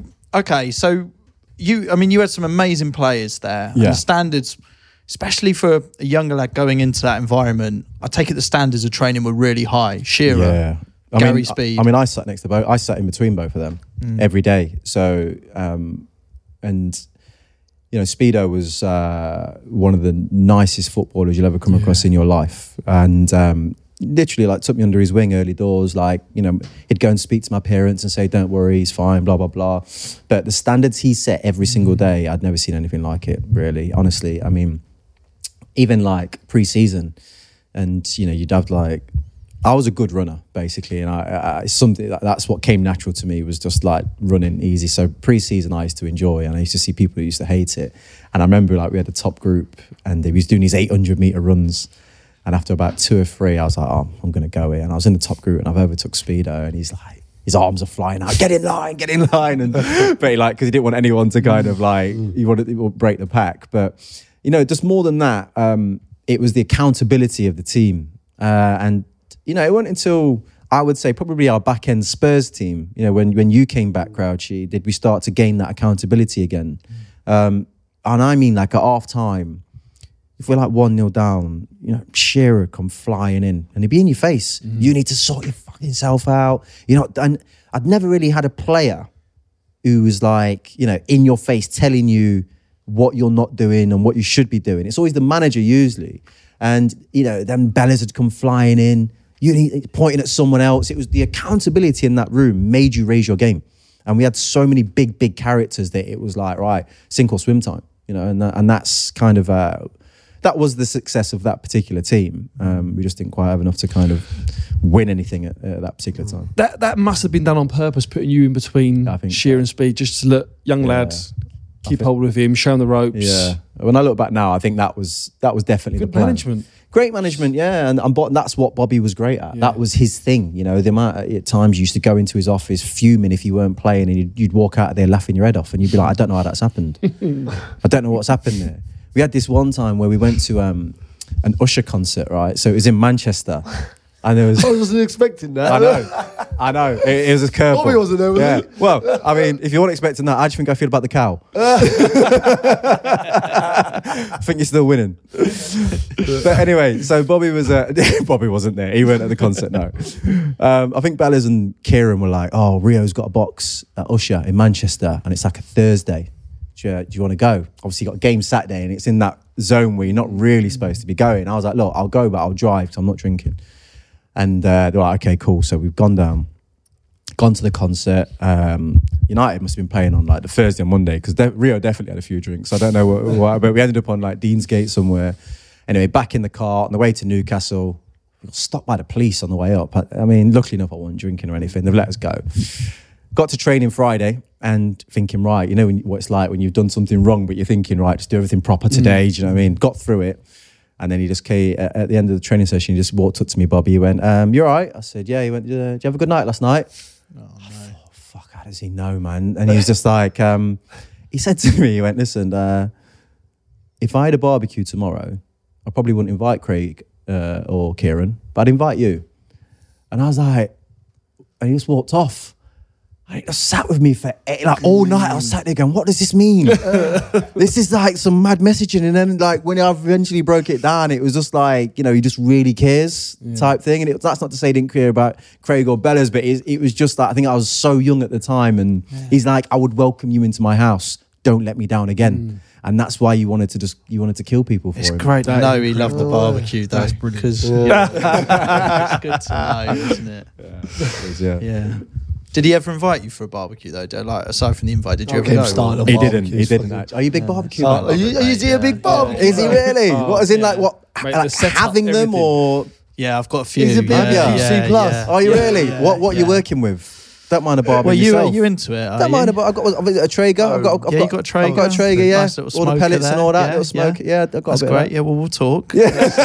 had some amazing players there. Yeah. And the standards, especially for a younger lad going into that environment, I take it the standards of training were really high. Shearer, Yeah. Gary Speed. I sat next to both. I sat in between both of them every day. So, and you know, Speedo was one of the nicest footballers you'll ever come across in your life, and literally like took me under his wing early doors. Like, you know, he'd go and speak to my parents and say, "Don't worry, he's fine." Blah blah blah. But the standards he set every single day, I'd never seen anything like it. Really, honestly, I mean, even like pre-season, and you know, you'd have like. I was a good runner, basically, and I something that's what came natural to me was just like running easy. So pre-season I used to enjoy, and I used to see people who used to hate it. And I remember like we had a top group, and he was doing these 800-meter runs. And after about 2 or 3, I was like, "Oh, I'm going to go here." And I was in the top group, and I've overtook Speedo, and he's like, his arms are flying out, get in line, and but he like because he didn't want anyone to kind of like he wanted to break the pack. But you know, just more than that, it was the accountability of the team, and. You know, it wasn't until I would say probably our back end Spurs team, you know, when you came back, Crouchy, did we start to gain that accountability again. And I mean, like at half time, if we're like 1-0 down, you know, Shearer come flying in and he'd be in your face. You need to sort your fucking self out. You know, and I'd never really had a player who was like, you know, in your face telling you what you're not doing and what you should be doing. It's always the manager usually. And, you know, then Bellas had come flying in. You pointing at someone else. It was the accountability in that room made you raise your game. And we had so many big characters that it was like, right, sink or swim time, you know, and that's kind of, that was the success of that particular team. We just didn't quite have enough to kind of win anything at that particular time. That must have been done on purpose, putting you in between Shearer and Speed, just to look, young lads, keep hold of him, show him the ropes. Yeah. When I look back now, I think that was definitely Good the plan. management. Great management, yeah, and that's what Bobby was great at. Yeah. That was his thing, you know. The amount at times you used to go into his office fuming if you weren't playing, and you'd walk out of there laughing your head off, and you'd be like, "I don't know how that's happened. I don't know what's happened there." We had this one time where we went to an Usher concert, right? So it was in Manchester, And there was. I wasn't expecting that. I know. It was a curveball. Bobby wasn't there, was he? Well, I mean, if you weren't expecting that, how do you think I feel about the cow? I think you're still winning. But anyway, so Bobby was. Bobby wasn't there. He weren't at the concert. No. I think Bellas and Kieran were like, "Oh, Rio's got a box at Usher in Manchester, and it's like a Thursday. Do you want to go?" Obviously, you got a game Saturday, and it's in that zone where you're not really supposed to be going. I was like, "Look, I'll go, but I'll drive because I'm not drinking." And they're like, "Okay, cool." So we've gone to the concert. United must have been playing on like the Thursday and Monday because Rio definitely had a few drinks. I don't know what, but we ended up on like Deansgate somewhere. Anyway, back in the car on the way to Newcastle. We got stopped by the police on the way up. I mean, luckily enough, I wasn't drinking or anything. They've let us go. Got to training Friday and thinking, right, you know what it's like when you've done something wrong, but you're thinking, right, just do everything proper today. Do you know what I mean? Got through it. And then he just came, at the end of the training session, he just walked up to me, Bobby. He went, "You all right?" I said, "Yeah." He went, "Did you have a good night last night?" Oh, fuck, how does he know, man? And he was just like, he said to me, he went, "Listen, if I had a barbecue tomorrow, I probably wouldn't invite Craig or Kieran, but I'd invite you." And I was like, and he just walked off. And he just sat with me for all night. I was sat there going, "What does this mean?" This is like some mad messaging. And then like when I eventually broke it down, it was just like, he just really cares type thing. And that's not to say he didn't care about Craig or Bellas, but it was just that I think I was so young at the time. And he's like, "I would welcome you into my house. Don't let me down again." And that's why you wanted to kill people for him. It's great to know he loved the barbecue, though. That's brilliant. Because it's good to know, isn't it? Yeah. Did he ever invite you for a barbecue though? Like aside from the invite, did you ever go? He didn't. Actually. Are you a big barbecue? Are you a big barbecue? Is he really? What, as in like what? Mate, like having them everything. or? Yeah, I've got a few. He's a big PC plus. Are you really? What you're working with? Don't mind a barbecue. Well, yourself. Are you into it? Don't mind I've got a Traeger. I've got you got a Traeger. I've got a Traeger. Yeah, nice little all the pellets there. and all that. Little smoke. Yeah, I've got That's a bit great. of that. Yeah, well, we'll talk.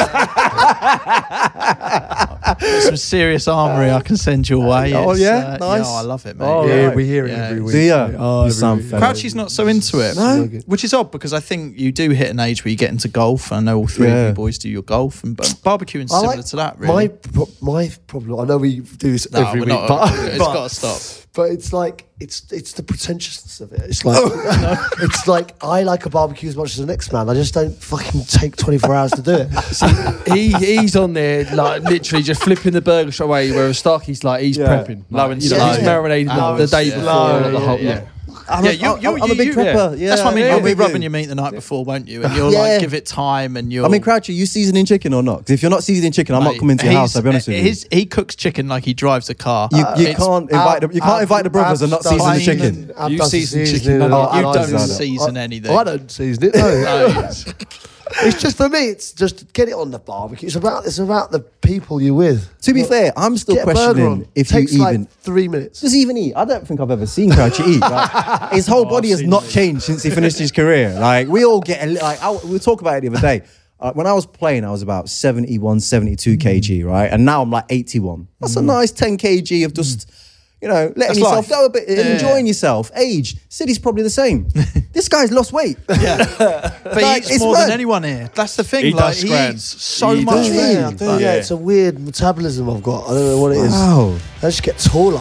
Some serious armoury I can send your way. Oh, yeah? Nice. I love it, mate. Oh, Yeah, right. we hear it every week. Do you? Oh, You sound every week. fella. Crouchy's not so into it, No? which is odd because I think you do hit an age where you get into golf. I know all three of you boys do your golf, and barbecuing's I similar like to that. Really, my problem. I know we do this no, every we're week, not. but It's got to stop. But it's like it's the pretentiousness of it. It's like it's like I like a barbecue as much as the next man. I just don't fucking take 24 hours to do it. He's on there like literally just flipping the burger straight away, whereas Starkey's like he's prepping, Low and he's slow. marinating the day before. The whole, I'm a big prepper. Yeah, That's what I mean. I'm You'll be with rubbing you. your meat the night before, won't you? And you'll Yeah. like give it time, and you'll. I mean, Crouchy, you seasoning chicken or not? Because if you're not seasoning chicken, I'm not coming to your house. I'll be honest with you. He cooks chicken like he drives a car. You It's- can't invite the brothers and not season the chicken. You season chicken. You I don't don't. season anything. I don't season it. No. No. It's just for me. It's just get it on the barbecue. It's about the people you're with. To be fair, I'm still Get a burger questioning on. if you Takes even like 3 minutes. does he even eat. I don't think I've ever seen Crouchy eat. Like, his whole body has not changed since he finished his career. Like we all get we'll talk about it the other day. When I was playing, I was about 71, 72 kg, right? And now I'm like 81. That's a nice 10 kg of just, letting That's yourself life. go a bit, enjoying yourself. Age, City's probably the same. This guy's lost weight. Yeah, but Like, he eats it's more mad. than anyone here. That's the thing. He like does he scram. eats so He much does. food. Yeah, Yeah. it's a weird metabolism I've got. I don't know what it is. Wow. I just get taller.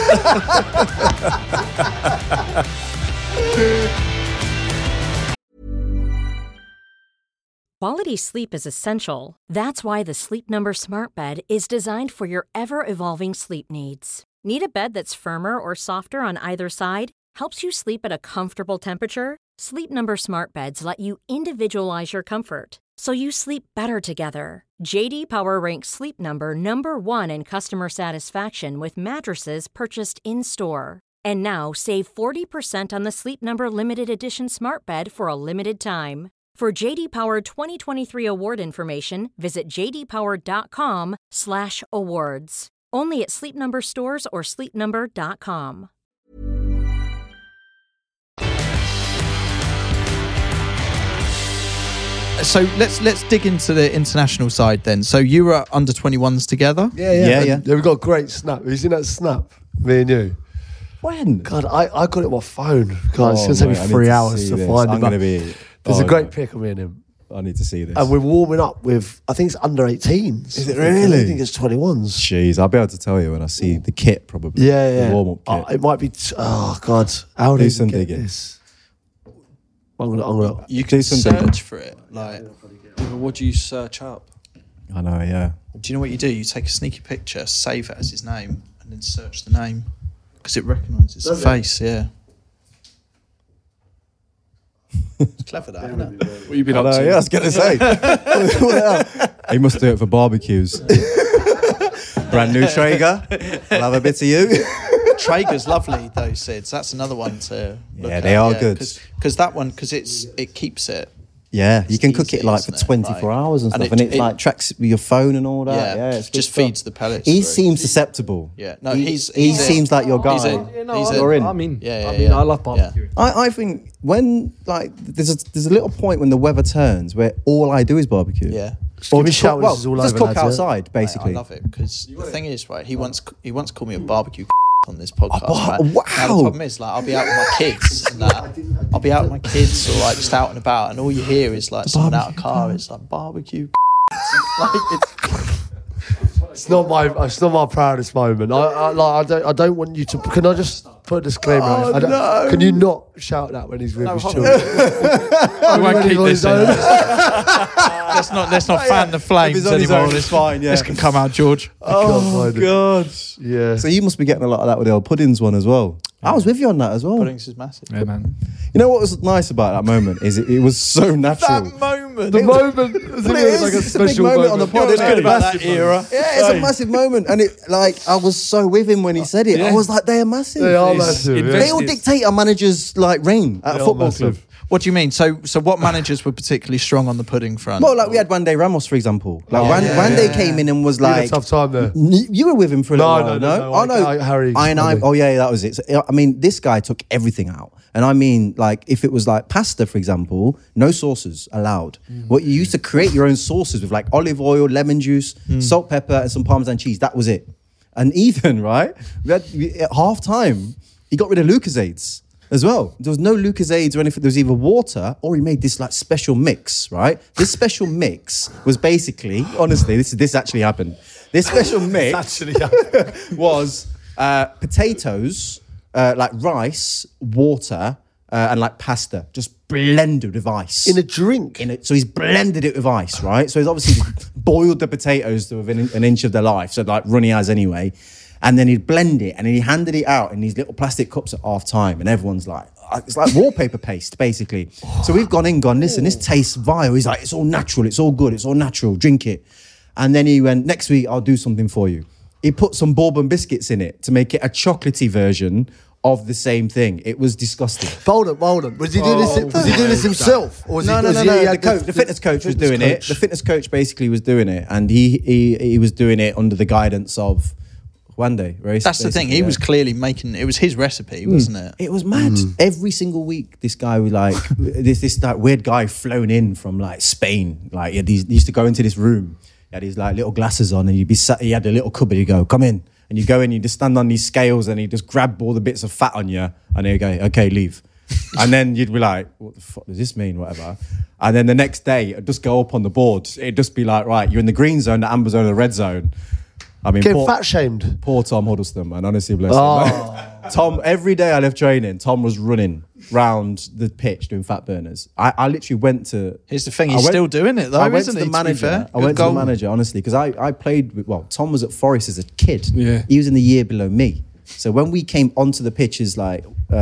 Quality sleep is essential. That's why the Sleep Number Smart Bed is designed for your ever-evolving sleep needs. Need a bed that's firmer or softer on either side? Helps you sleep at a comfortable temperature? Sleep Number Smart Beds let you individualize your comfort, so you sleep better together. JD Power ranks Sleep Number number 1 in customer satisfaction with mattresses purchased in-store. And now save 40% on the Sleep Number Limited Edition Smart Bed for a limited time. For JD Power 2023 award information, visit jdpower.com/awards. Only at Sleep Number stores or sleepnumber.com. So let's dig into the international side then. So you were under 21s together. Yeah. We got a great snap. Have you seen that snap? Me and you. When? God, I got it on my phone. God, it's going to take mate, I me need 3 to hours see to this. find I'm it. going to be... There's Oh, a great no. pic of me and him. I need to see this. And we're warming up with, I think it's under 18s. Is it really? I think it's 21s. Jeez, I'll be able to tell you when I see the kit, probably. Yeah. The warm-up kit. It might be, oh God. How do Do you some get digging. this? I'm gonna. You can some digging. search for it. Like, What do you search up? I know, yeah. do you know what you do? You take a sneaky picture, save it as his name, and then search the name because it recognises the face. Yeah. It's clever, that, isn't it? What you been I up know, to? yeah, I was going to say. He must do it for barbecues. Brand new Traeger. I'll have a bit of you. Traeger's lovely, though, Sids. That's another one to look Yeah, at. they are good. Because that one, because it keeps it. Yeah, you It's can cook easy, it like for isn't it? 24 hours and And stuff. And it it- like tracks with your phone and all that. Yeah, Yeah, it's just good stuff. feeds the pellets. He through. seems susceptible. Yeah, no, he he's seems like your guy. He's in. He's in. You're in. I'm in. Yeah, I mean, I love yeah. barbecue. I think when like there's a little point when the weather turns where all I do is barbecue. Yeah. Give me a just shout cook, when this is all just over, cook lads, yeah? outside, basically. I love it because the thing is, right? He once called me a barbecue on this podcast. Oh, right? wow. Now, the problem is, like, I'll be out with my kids and that. I'll be out with my kids or like just out and about, and all you hear is like someone out of a car. It's like barbecue. Like It's not my proudest moment. I don't want you to. Can I just put a disclaimer? I don't- Can you not shout that when he's with his hold children? I won't keep this in. let's not fan the flames on his anymore. own, it's fine, yeah. This can come out, George. Oh God! Yeah. So you must be getting a lot of that with the old puddings one as well. I was with you on that as well. Puddings is massive. Yeah, man. You know what was nice about that moment is it was so natural. moment. The moment. But it is, like a it's a big special moment on the pod. What's isn't good it? about that era? Yeah, it's a massive moment, and it like I was so with him when he said it. I was like, they are massive. They are It's massive. invested. They all dictate a manager's like reign at a football club. What do you mean? So what managers were particularly strong on the pudding front? Well, like we had Wande Ramos, for example. Like Wande came in and was You had a like, tough time there. You were with him for a little while, no. Oh no, Harry. Oh yeah, that was it. So, I mean, this guy took everything out, and I mean, like, if it was like pasta, for example, no sauces allowed. What you used to create your own sauces with like olive oil, lemon juice, salt, pepper, and some Parmesan cheese. That was it. And Ethan, right? At half time, he got rid of Lucozades as well. There was no Lucozades or anything. There was either water or he made this like special mix, right? This special mix was basically, honestly, this actually happened. This special mix was potatoes, like rice, water, and like pasta, just blended with ice. In a drink. So he's blended it with ice, right? So he's obviously boiled the potatoes to within an inch of their life, so like Ronnie has anyway. And then he'd blend it, and then he handed it out in these little plastic cups at half time, and everyone's like, it's like wallpaper paste, basically. So we've gone, listen, this tastes vile. He's like, it's all natural, it's all good, it's all natural, drink it. And then he went, next week I'll do something for you. He put some bourbon biscuits in it to make it a chocolatey version of the same thing. It was disgusting. Hold on. Was he doing this himself? Or was No. The fitness coach was doing it. coach? The fitness coach basically was doing it, and he was doing it under the guidance of Wande. That's the thing. He was clearly making. It was his recipe, wasn't it? It was mad. Every single week, this guy was like, this like weird guy flown in from like Spain. Like he used to go into this room. He had his like little glasses on, and you'd be sat. He had a little cupboard. You go, come in, and you go in. You just stand on these scales, and he just grab all the bits of fat on you, and he'd go, okay, leave. And then you'd be like, what the fuck does this mean? Whatever. And then the next day, it'd just go up on the board. It'd just be like, right, you're in the green zone, the amber zone, the red zone. I mean, Getting fat shamed. Poor Tom Huddleston, man. Honestly, bless him. Tom, every day I left training, Tom was running round the pitch doing fat burners. I literally went to... Here's the thing. He's still doing it, though, I went isn't to he? the To be manager. fair. I went Good to the goal. manager, honestly, because I played with... Well, Tom was at Forest as a kid. Yeah. He was in the year below me. So when we came onto the pitch as like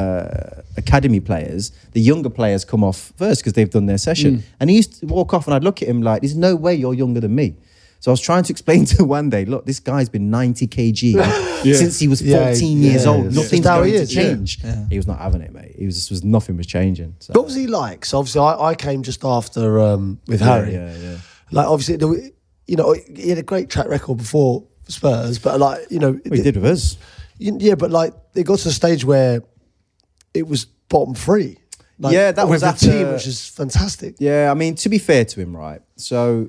academy players, the younger players come off first because they've done their session. And he used to walk off and I'd look at him like, there's no way you're younger than me. So I was trying to explain to Wande, look, this guy's been 90 kg since he was 14 years old. Nothing's How he going to is, change. He was not having it, mate. He was nothing was changing. So. What was he like? So obviously I came just after with Harry. Yeah. Like obviously, he had a great track record before Spurs, but like, He did with us. Yeah, but like it got to the stage where it was bottom three. Like, Yeah, that with was the after- team, which is fantastic. Yeah, I mean, to be fair to him, right? So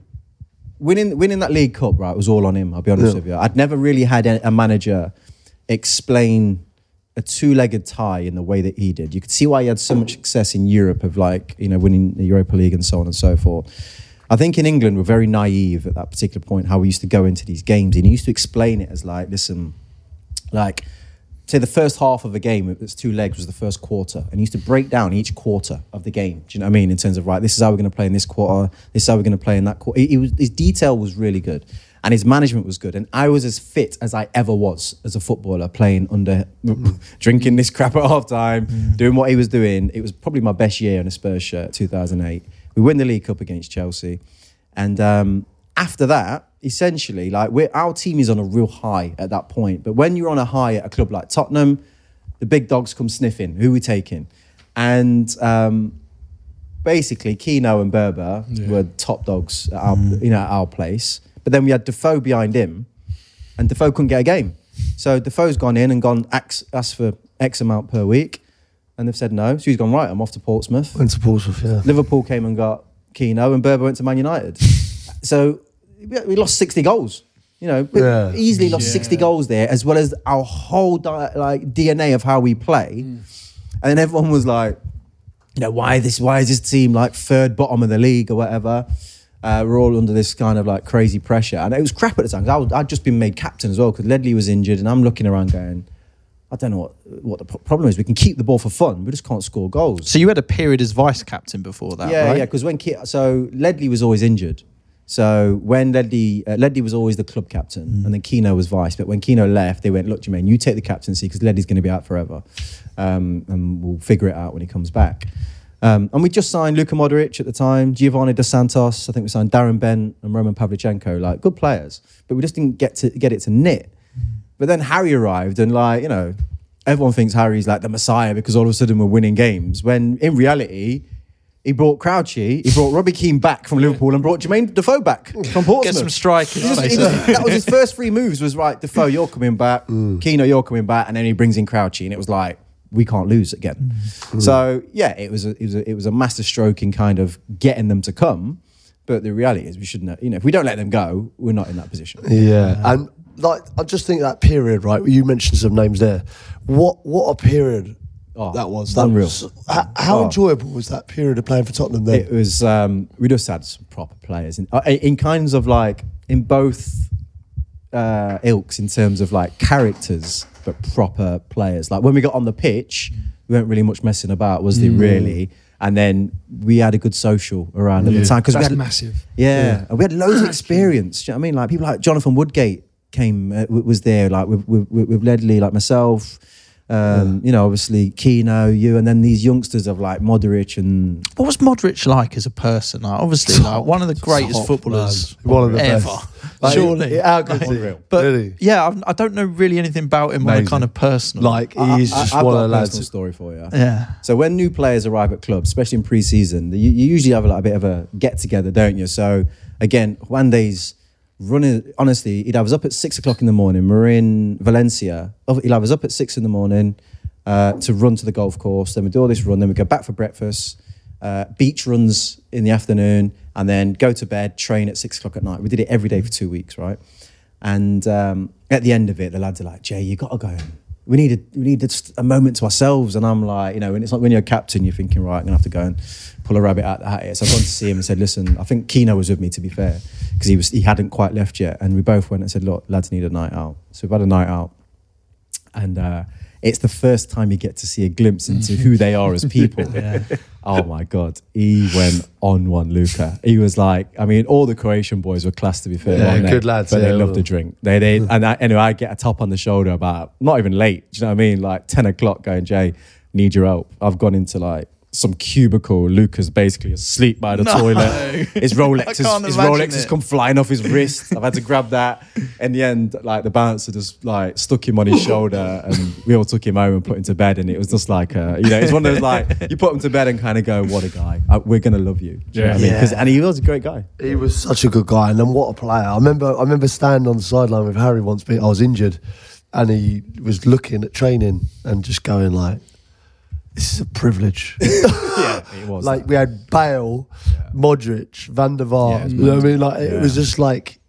winning that League Cup, right, was all on him, I'll be honest with you. I'd never really had a manager explain a two-legged tie in the way that he did. You could see why he had so much success in Europe of like, you know, winning the Europa League and so on and so forth. I think in England we're very naive at that particular point, how we used to go into these games, and he used to explain it as like, listen, like, say the first half of a game, it's 2 legs, was the first quarter, and he used to break down each quarter of the game. Do you know what I mean? In terms of, right, this is how we're going to play in this quarter, this is how we're going to play in that quarter. His detail was really good, and his management was good, and I was as fit as I ever was as a footballer, playing under, drinking this crap at half time, doing what he was doing. It was probably my best year in a Spurs shirt, 2008. We win the League Cup against Chelsea, and after that, essentially, like our team is on a real high at that point. But when you're on a high at a club like Tottenham, the big dogs come sniffing. Who are we taking? And basically, Keano and Berber were top dogs at our place. But then we had Defoe behind him, and Defoe couldn't get a game. So Defoe's gone in and asked for X amount per week, and they've said no. So he's gone, right, I'm off to Portsmouth. Went to Portsmouth, yeah. Liverpool came and got Keano, and Berber went to Man United. So we lost 60 goals, you know, easily lost 60 goals there, as well as our whole DNA of how we play. And then everyone was like, you know, why is this team like third bottom of the league or whatever? We're all under this kind of like crazy pressure. And it was crap at the time, because I'd just been made captain as well, because Ledley was injured, and I'm looking around going, I don't know what the problem is. We can keep the ball for fun, we just can't score goals. So you had a period as vice captain before that, right? Yeah, because so Ledley was always injured. So when Ledley was always the club captain, and then Keano was vice. But when Keano left, they went, look, Jermaine, you take the captaincy, because Ledley's going to be out forever. And we'll figure it out when he comes back. And we just signed Luka Modric at the time, Giovanni Dos Santos. I think we signed Darren Bent and Roman Pavlyuchenko, like good players. But we just didn't get it to knit. But then Harry arrived, and like, you know, everyone thinks Harry's like the messiah because all of a sudden we're winning games. When in reality, he brought Crouchy, he brought Robbie Keane back from Liverpool, and brought Jermaine Defoe back from Portsmouth. Get some strikers. That was his first 3 moves, was right, Defoe, you're coming back, Keano, you're coming back, and then he brings in Crouchy, and it was like, we can't lose again. So yeah, it was a master stroke in kind of getting them to come. But the reality is, we shouldn't, you know, if we don't let them go, we're not in that position. Yeah, and like, I just think that period, right, you mentioned some names there. What a period that was. Unreal. How enjoyable was that period of playing for Tottenham then? It was, we just had some proper players in kinds of like, in both ilks, in terms of like characters, but proper players. Like when we got on the pitch, we weren't really much messing about, was there really? And then we had a good social around at the time. That's massive. Yeah. And we had loads of experience. Do you know what I mean? Like people like Jonathan Woodgate was there, like with Ledley, like myself, you know, obviously Keano, you, and then these youngsters of like Modric and... What was Modric like as a person? Like, obviously, like one of the greatest footballers ever. Like, surely. How good is he? But really? yeah, I don't know really anything about him on a kind of personal. Like, he's just I've one got of a the lads. personal story for you. Yeah. So when new players arrive at clubs, especially in pre-season, you usually have a bit of a get-together, don't you? So again, Juande's running, honestly, he'd have us up at 6 o'clock in the morning. We're in Valencia. He'd have us up at 6 in the morning to run to the golf course. Then we do all this run. Then we go back for breakfast, beach runs in the afternoon, and then go to bed, train at 6 o'clock at night. We did it every day for 2 weeks, right? And at the end of it, the lads are like, Jay, you got to go. We need a moment to ourselves. And I'm like, you know, and it's like when you're a captain, you're thinking, right, I'm going to have to go and pull a rabbit out the hat here. So I've gone to see him and said, listen, I think Keano was with me, to be fair, because he hadn't quite left yet. And we both went and said, look, lads need a night out. So we've had a night out. And it's the first time you get to see a glimpse into who they are as people. Oh my God. He went on one, Luka. He was like, I mean, all the Croatian boys were class, to be fair. Yeah, good lads. But they love to drink. Anyway, I get a tap on the shoulder about, not even late, do you know what I mean? Like 10 o'clock going, Jay, need your help. I've gone into like some cubicle. Luca's basically asleep by the toilet. His Rolex has come flying off his wrist. I've had to grab that. In the end, like the bouncer just like stuck him on his shoulder, and we all took him home and put him to bed. And it was just like, you know, it's one of those like, you put him to bed and kind of go, what a guy. We're going to love you. Do you know what I mean? And he was a great guy. He was such a good guy. And then what a player. I remember standing on the sideline with Harry once, I was injured, and he was looking at training and just going like, this is a privilege. Yeah, it was. Like we had Bale, Modric, Van der Vaart. You know what I mean? Like it was just like,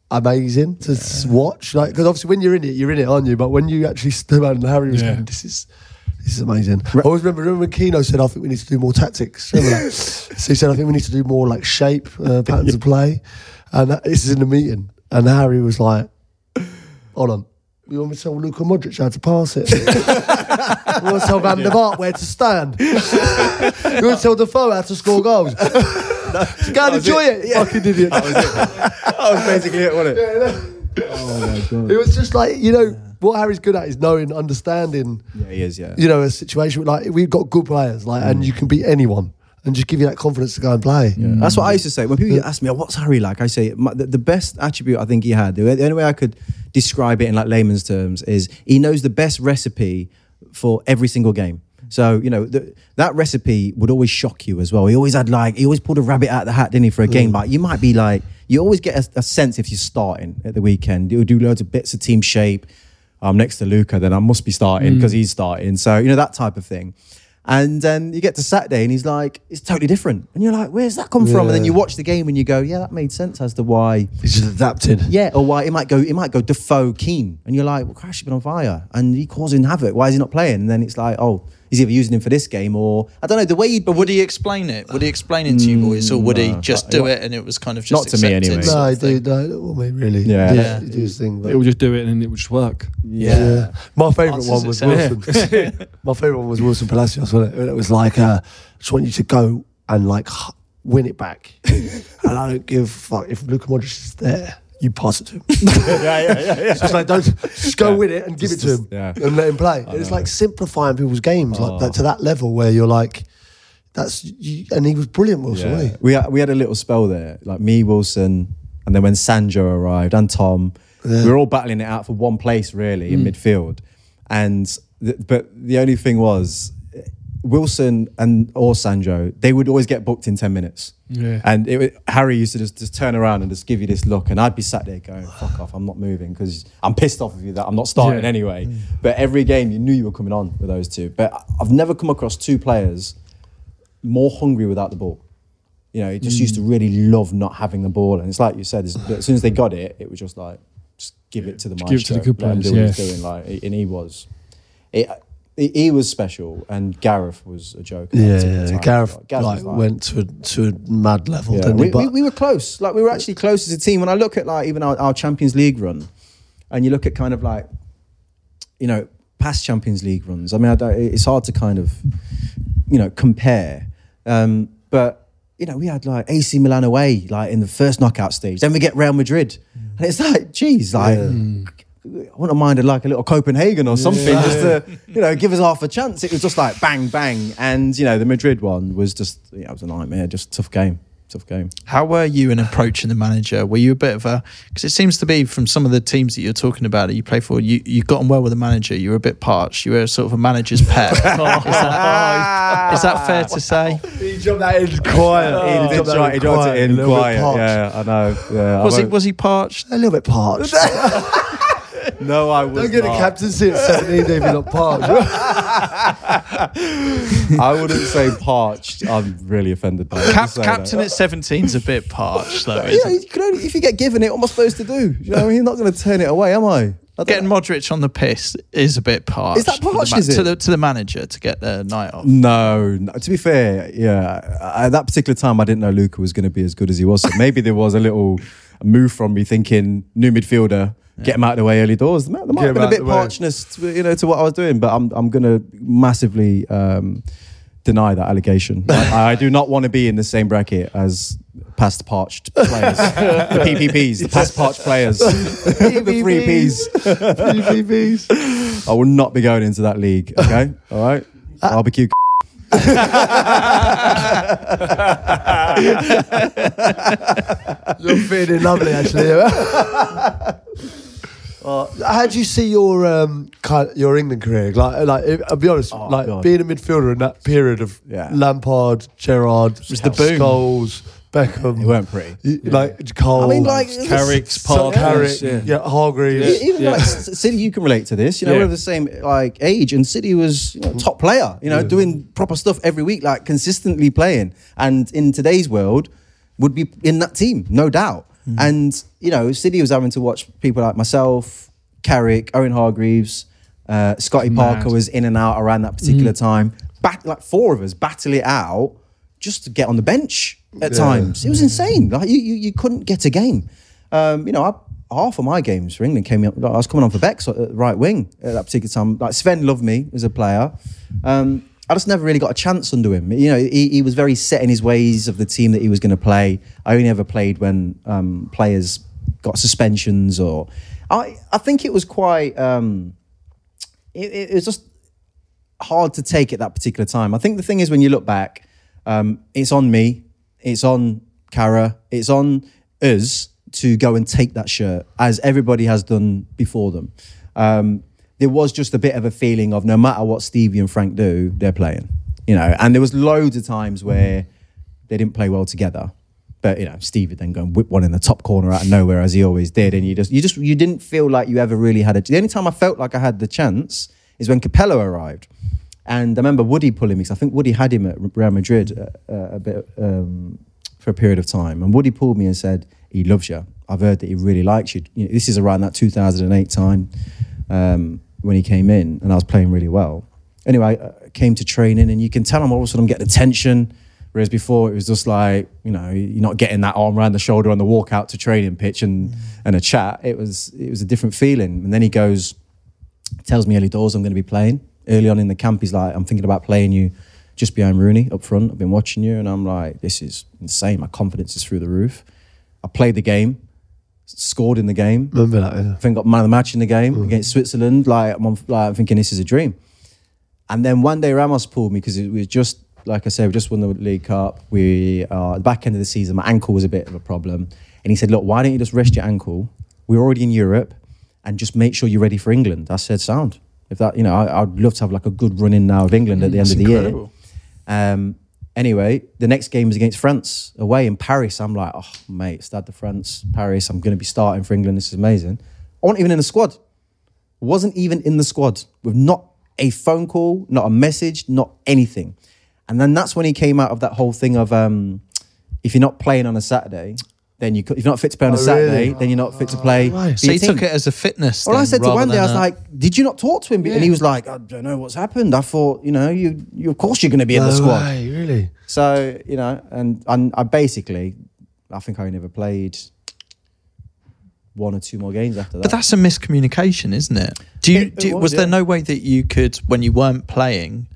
amazing to watch. Like, because obviously when you're in it, aren't you? But when you actually stood out and Harry was going, this is amazing. I always remember when Keno said, I think we need to do more tactics. Remember that? So he said, I think we need to do more like shape, patterns of play. And this is in the meeting. And Harry was like, hold on. You want me to tell Luka Modric how to pass it? You want to tell Van der Vaart where to stand? You want to tell Defoe how to score goals? So go and enjoy it, fucking idiot. That was basically it, wasn't it? Oh my God. It was just like, you know, what Harry's good at is knowing, understanding. Yeah, he is, yeah. You know, a situation like we've got good players, like, and you can beat anyone, and just give you that confidence to go and play. Yeah. That's what I used to say when people ask me, "What's Harry like?" I say the best attribute I think he had. The only way I could describe it in like layman's terms is he knows the best recipe for every single game. So, you know, that recipe would always shock you as well. He always pulled a rabbit out of the hat, didn't he, for a game. Like, you might be like, you always get a sense if you're starting at the weekend. He'll do loads of bits of team shape. I'm next to Luka, then I must be starting because he's starting. So, you know, that type of thing. And then you get to Saturday and he's like, it's totally different. And you're like, where's that come from? And then you watch the game and you go, yeah, that made sense as to why. He's just adapted. Yeah, or why it might go Defoe, Keane. And you're like, well, Crash has been on fire. And he causing havoc. Why is he not playing? And then it's like, oh, he's either using him for this game or, I don't know, the way you'd... But would he explain it? Would he explain it to you boys? Or would he just do it and it was kind of just not to me anyway. No, really. Yeah. He do his thing. But It would just do it and it would just work. Yeah. My favourite Answers one was itself. Wilson. My favourite one was Wilson Palacios, wasn't it? It was like, I just want you to go and like win it back. And I don't give a fuck if Luka Modric is there. You pass it to him. yeah. So it's like, don't just go win it and give it to him and let him play. It's like simplifying people's games like that to that level where you're like, and he was brilliant, Wilson. Wasn't he? We had a little spell there, like me, Wilson, and then when Sanjo arrived and Tom, we were all battling it out for one place really in midfield. And but the only thing was, Wilson or Sanjo, they would always get booked in 10 minutes. Yeah. And Harry used to just turn around and just give you this look, and I'd be sat there going, fuck off, I'm not moving because I'm pissed off of you that I'm not starting anyway. But every game you knew you were coming on with those two. But I've never come across two players more hungry without the ball. You know, he just used to really love not having the ball. And it's like you said, as soon as they got it, it was just like, just give it to the maestro. Give it to the good players, do what he's doing. Like, and he was... He was special, and Gareth was a joke. Gareth like went to a mad level. Yeah. Didn't we were close. Like, we were actually close as a team. When I look at like even our Champions League run, and you look at kind of like, you know, past Champions League runs. I mean, it's hard to kind of, you know, compare. But you know, we had like AC Milan away, like in the first knockout stage. Then we get Real Madrid, and it's like, geez, like. I wouldn't mind like a little Copenhagen or something just to, you know, give us half a chance. It was just like bang, bang. And, you know, the Madrid one was just, it was a nightmare, just tough game. How were you in approaching the manager? Were you a bit of a, because it seems to be from some of the teams that you're talking about that you play for, you got on well with the manager, you were a bit parched, you were sort of a manager's pet. Is that fair to say? He dropped that in quiet. He dropped it in quiet. Yeah, I know. Yeah, was he parched? A little bit parched. No, I was Don't get not. a captaincy at 17 if you're not parched. I wouldn't say parched. I'm really offended by that. Captain at 17's a bit parched, though, Yeah, isn't you can only, if you get given it, what am I supposed to do? You know, I mean, you're not going to turn it away, am I? Getting Modric on the piss is a bit parched. Is that parched, is it? To the manager to get the night off. No. To be fair, yeah. At that particular time, I didn't know Luka was going to be as good as he was. So maybe there was a little move from me thinking, new midfielder, get him out of the way early doors. There might have been a bit parchness, you know, to what I was doing, but I'm going to massively deny that allegation. I do not want to be in the same bracket as past parched players, the PPPs, the past parched players, the 3Ps. PPPs. I will not be going into that league. Okay, all right. Barbecue. You're feeling lovely, actually. How do you see your England career? Like, I'll be honest. God. Being a midfielder in that period of Lampard, Gerrard, was the boom. Scholes, Beckham. It weren't pretty. Like Cole, I mean, like Carrick's, Hargreaves, Hargreaves. Even like City, you can relate to this. You know, we're of the same like age, and City was top player. You know, doing proper stuff every week, like consistently playing. And in today's world, would be in that team, no doubt. And, you know, City was having to watch people like myself, Carrick, Owen Hargreaves, Scotty Parker was in and out around that particular time. Like 4 of us battle it out just to get on the bench at times. It was insane. Like you couldn't get a game. You know, half of my games for England came up. I was coming on for Bex at right wing at that particular time. Like Sven loved me as a player. I just never really got a chance under him. You know, he was very set in his ways of the team that he was going to play. I only ever played when players got suspensions or... I think it was quite... It was just hard to take at that particular time. I think the thing is when you look back, it's on me, it's on Cara, it's on us to go and take that shirt, as everybody has done before them. There was just a bit of a feeling of no matter what Stevie and Frank do, they're playing, you know. And there was loads of times where they didn't play well together, but you know, Stevie would then go and whip one in the top corner out of nowhere as he always did, and you didn't feel like you ever really had the only time I felt like I had the chance is when Capello arrived. And I remember Woody pulling me, because I think Woody had him at Real Madrid a bit for a period of time. And Woody pulled me and said, he loves you. I've heard that he really likes you. You know, this is around that 2008 time when he came in, and I was playing really well. Anyway, I came to training, and you can tell all of a sudden I'm getting attention, whereas before it was just like, you know, you're not getting that arm around the shoulder on the walk out to training pitch and a chat. It was a different feeling. And then he tells me early doors I'm going to be playing. Early on in the camp, he's like, I'm thinking about playing you just behind Rooney up front. I've been watching you, and I'm like, this is insane. My confidence is through the roof. I played the game, scored in the game. Remember that, yeah. I think got man of the match in the game against Switzerland. I'm thinking this is a dream. And then one day Ramos pulled me because it was just, like I said, we just won the League Cup. At the back end of the season, my ankle was a bit of a problem. And he said, look, why don't you just rest your ankle? We're already in Europe, and just make sure you're ready for England. I said, sound. If that, you know, I'd love to have like a good run in now of England at the end of the year. Anyway, the next game is against France away in Paris. I'm like, oh, mate, Stade de France, Paris. I'm going to be starting for England. This is amazing. I wasn't even in the squad. Wasn't even in the squad with not a phone call, not a message, not anything. And then that's when he came out of that whole thing of if you're not playing on a Saturday, then if you're not fit to play on a Saturday, then you're not fit to play. Right. So he took it as a fitness thing. Well, I said to Wendy, I was like, did you not talk to him? Yeah. And he was like, I don't know what's happened. I thought, you know, you of course you're going to be in the squad. Way, really? So, you know, and I basically, I think I never played 1 or 2 more games after that. But that's a miscommunication, isn't it? Was there no way that you could, when you weren't playing,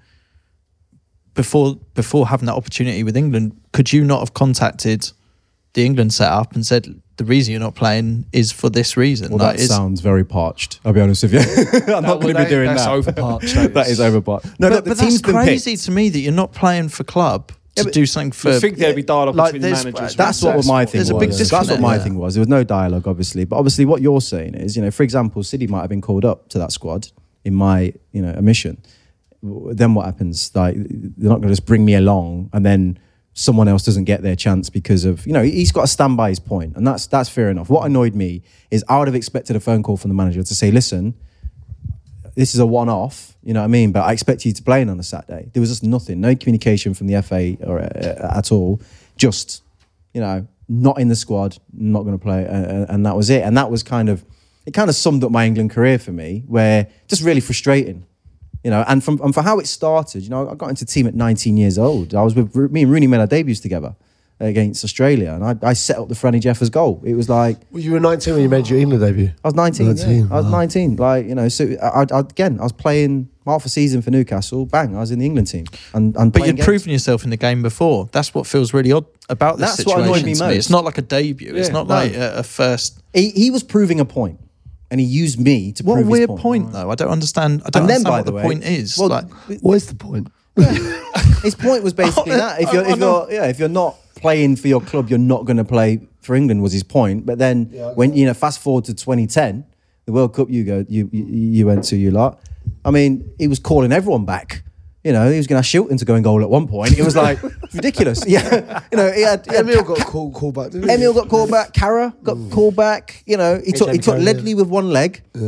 before having that opportunity with England, could you not have contacted the England setup and said, the reason you're not playing is for this reason? Well, like, that sounds very parched, I'll be honest with you. I'm not going to be doing that. That's overparched. That is overparched. No, but that's crazy to me that you're not playing for club to do something for... I think there'd be dialogue between the managers. That's what my thing was. There's a big disconnect. That's what my thing was. There was no dialogue, obviously. But obviously what you're saying is, you know, for example, City might have been called up to that squad in my, you know, omission. Then what happens? Like, they're not going to just bring me along and then someone else doesn't get their chance because of, you know, he's got to stand by his point, and that's fair enough. What annoyed me is I would have expected a phone call from the manager to say, listen, this is a one-off, you know what I mean, but I expect you to play on a Saturday. There was just nothing, no communication from the FA or at all, just, you know, not in the squad, not going to play, and that was it. And that was it kind of summed up my England career for me, where just really frustrating. You know, and for how it started, you know, I got into the team at 19 years old. I was with me and Rooney made our debuts together against Australia, and I set up the Franny Jeffers goal. It was like... Well, you were 19 when you made your England debut? I was 19, yeah. I was 19. Like, you know, so I was playing half a season for Newcastle, bang, I was in the England team. But you'd proven yourself in the game before. That's what feels really odd about this situation. That's what annoyed me most. It's not like a debut. Yeah, it's not like a first... He was proving a point. And he used me to prove his point. What weird point, though? I don't understand. I don't understand what the point is. Well, like, what's the point? His point was basically that if you're not playing for your club, you're not going to play for England. Was his point. But then when you know, fast forward to 2010, the World Cup you went to, you lot. I mean, he was calling everyone back. You know, he was going to ask Shilton to go and goal at one point. It was like ridiculous. Yeah, you know, he had Emil got called back. Didn't he? Emil got called back. Cara got called back. You know, he took Ledley with one leg. Yeah.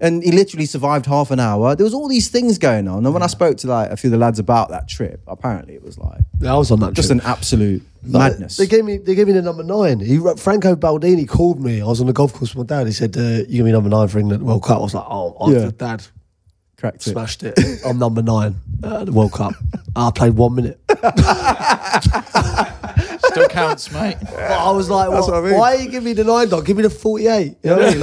And he literally survived half an hour. There was all these things going on. And when I spoke to like a few of the lads about that trip, apparently it was like I was on that just trip. an absolute madness. They gave me the number 9. Franco Baldini called me. I was on the golf course with my dad. He said, "You give me number 9 for England World Cup." I was like, "Oh, Dad, Cracked it. smashed it. I'm number 9 at the World Cup. I played 1 minute." Still counts, mate. But I was like, That's what I mean. "Why are you giving me the 9 dog? Give me the 48." You know what I mean?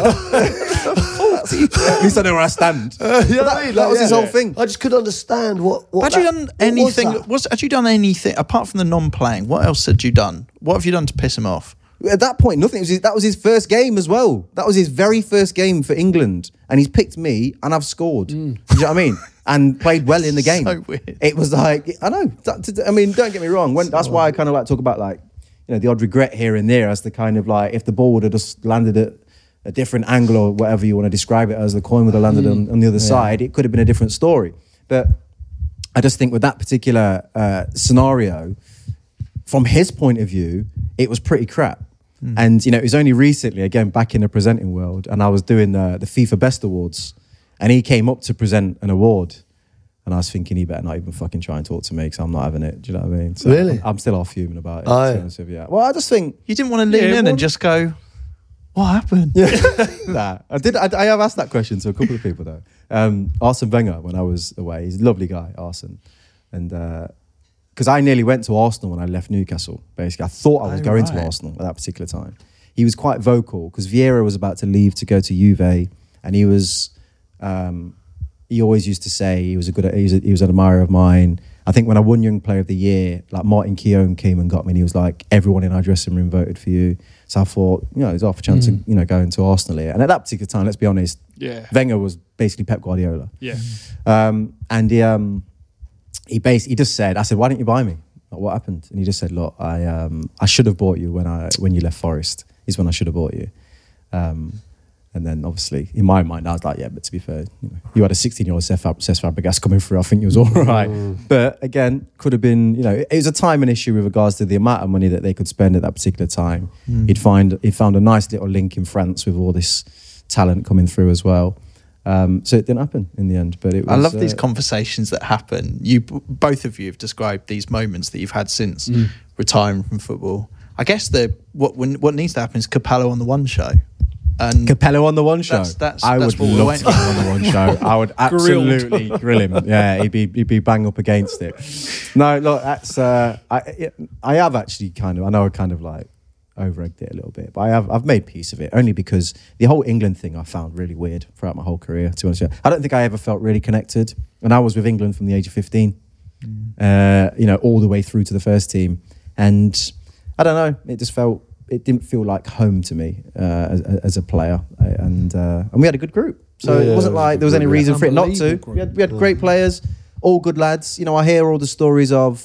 Like, At least I know where I stand. you know what I mean? That Like, was his whole thing. I just couldn't understand what Had you done anything? was that? Had you done anything apart from the non-playing? What else had you done? What have you done to piss him off? At that point, nothing. That was his first game as well. That was his very first game for England. And he's picked me and I've scored. Do you know what I mean? And played well in the game. So weird. It was like, I know. I mean, don't get me wrong. That's why I kind of like talk about like, the odd regret here and there as the kind of like, if the ball would have just landed at a different angle or whatever you want to describe it as, the coin would have landed on the other side, it could have been a different story. But I just think with that particular scenario, from his point of view, it was pretty crap. And, it was only recently, again, back in the presenting world, and I was doing the FIFA Best Awards, and he came up to present an award. And I was thinking, he better not even fucking try and talk to me because I'm not having it. Do you know what I mean? So Really? I'm still half human about it. Oh, to yeah. be honest with you. Well, I just think... You didn't want to lean in and just go, "What happened?" Nah, I have asked that question to a couple of people though. Arsene Wenger, when I was away, he's a lovely guy, Arsene. And because I nearly went to Arsenal when I left Newcastle, basically. I thought I was going to Arsenal at that particular time. He was quite vocal because Vieira was about to leave to go to Juve, and he was... he always used to say he was an admirer of mine. I think when I won Young Player of the Year, like Martin Keown came and got me, and he was like, "Everyone in our dressing room voted for you." So I thought, there's half a chance of go into Arsenal here. And at that particular time, let's be honest, Wenger was basically Pep Guardiola. Yeah. And he just said, I said, "Why didn't you buy me? Like, what happened?" And he just said, "Look, I should have bought you when you left Forest. Is when I should have bought you." And then obviously, in my mind, I was like, yeah, but to be fair, you had a 16-year-old Cesc Fabregas coming through. I think he was all right. But again, could have been, it was a timing issue with regards to the amount of money that they could spend at that particular time. He found a nice little link in France with all this talent coming through as well. So it didn't happen in the end. But it was, I love these conversations that happen. Both of you have described these moments that you've had since retiring from football. I guess what needs to happen is Capello on the One Show. And Capello on the One Show. I would love to get him on the One Show. I would absolutely grill him. Yeah, he'd be bang up against it. No, look, that's I have actually I know I kind of like over-egged it a little bit, but I've made peace of it only because the whole England thing I found really weird throughout my whole career. To be honest with you, I don't think I ever felt really connected, and I was with England from the age of 15, all the way through to the first team, and I don't know, it didn't feel like home to me as a player, and we had a good group, so it wasn't like there was any reason for it not to. We had great players, all good lads. I hear all the stories of,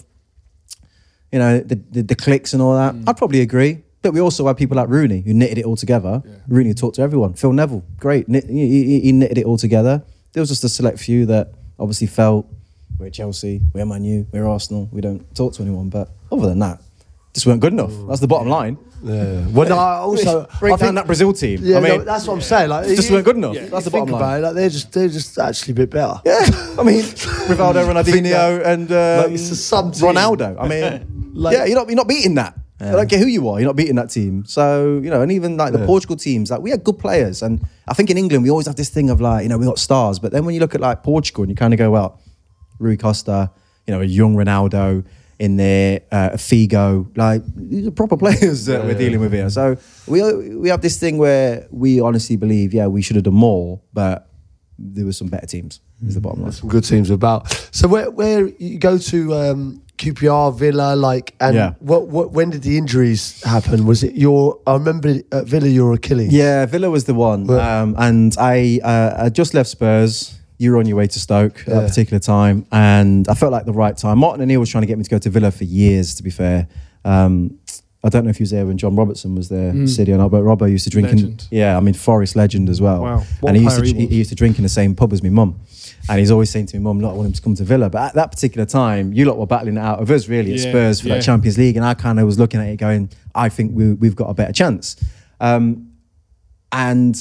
the cliques and all that. I'd probably agree, but we also had people like Rooney who knitted it all together. Yeah. Rooney talked to everyone. Phil Neville, great, he knitted it all together. There was just a select few that obviously felt we're Chelsea, we're Man U, we're Arsenal. We don't talk to anyone, but other than that, just weren't good enough. That's the bottom line. Yeah. Well, I also break down that Brazil team. Yeah, that's what I'm saying. Like, just weren't good enough. Yeah. That's the bottom line. About it, like, they're just actually a bit better. Yeah, I mean, Rivaldo, Ronaldinho, and Ronaldo. I mean, you're not beating that. Yeah. I don't care who you are. You're not beating that team. So and even like the Portugal teams, like we had good players, and I think in England we always have this thing of like we got stars, but then when you look at like Portugal and you kind of go, well, Rui Costa, a young Ronaldo in there, Figo, like these are proper players that we're dealing with here. So we have this thing where we honestly believe, we should have done more, but there were some better teams. Is the bottom line. Some good teams about. So where you go to QPR, Villa, when did the injuries happen? Was it I remember at Villa your Achilles. Yeah, Villa was the one, and I just left Spurs. You were on your way to Stoke at that particular time, and I felt like the right time. Martin O'Neill was trying to get me to go to Villa for years, to be fair. I don't know if he was there when John Robertson was there, City or not, but Robbo used to drink Forest legend as well. Wow. And he used to drink in the same pub as my mum. And he's always saying to me, "Mum, I want him to come to Villa." But at that particular time, you lot were battling it out of us really at Spurs for that Champions League, and I kind of was looking at it going, I think we've got a better chance. And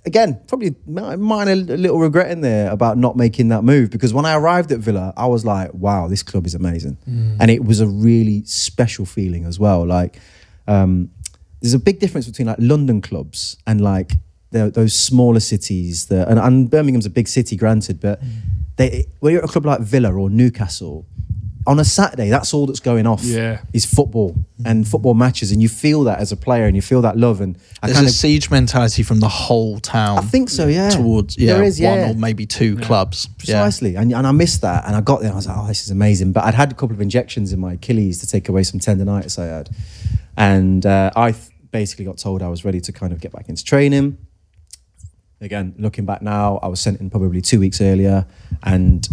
again, probably minor little regret in there about not making that move, because when I arrived at Villa, I was like, wow, this club is amazing. And it was a really special feeling as well. Like, there's a big difference between like London clubs and like those smaller cities. And Birmingham's a big city, granted, but when you're at a club like Villa or Newcastle, on a Saturday, that's all that's going off is football and football matches. And you feel that as a player, and you feel that love. And there's a siege mentality from the whole town. I think so, yeah. Towards there is, one or maybe two clubs. Precisely. And I missed that. And I got there and I was like, oh, this is amazing. But I'd had a couple of injections in my Achilles to take away some tendonitis I had. And I basically got told I was ready to kind of get back into training. Again, looking back now, I was sent in probably 2 weeks earlier. And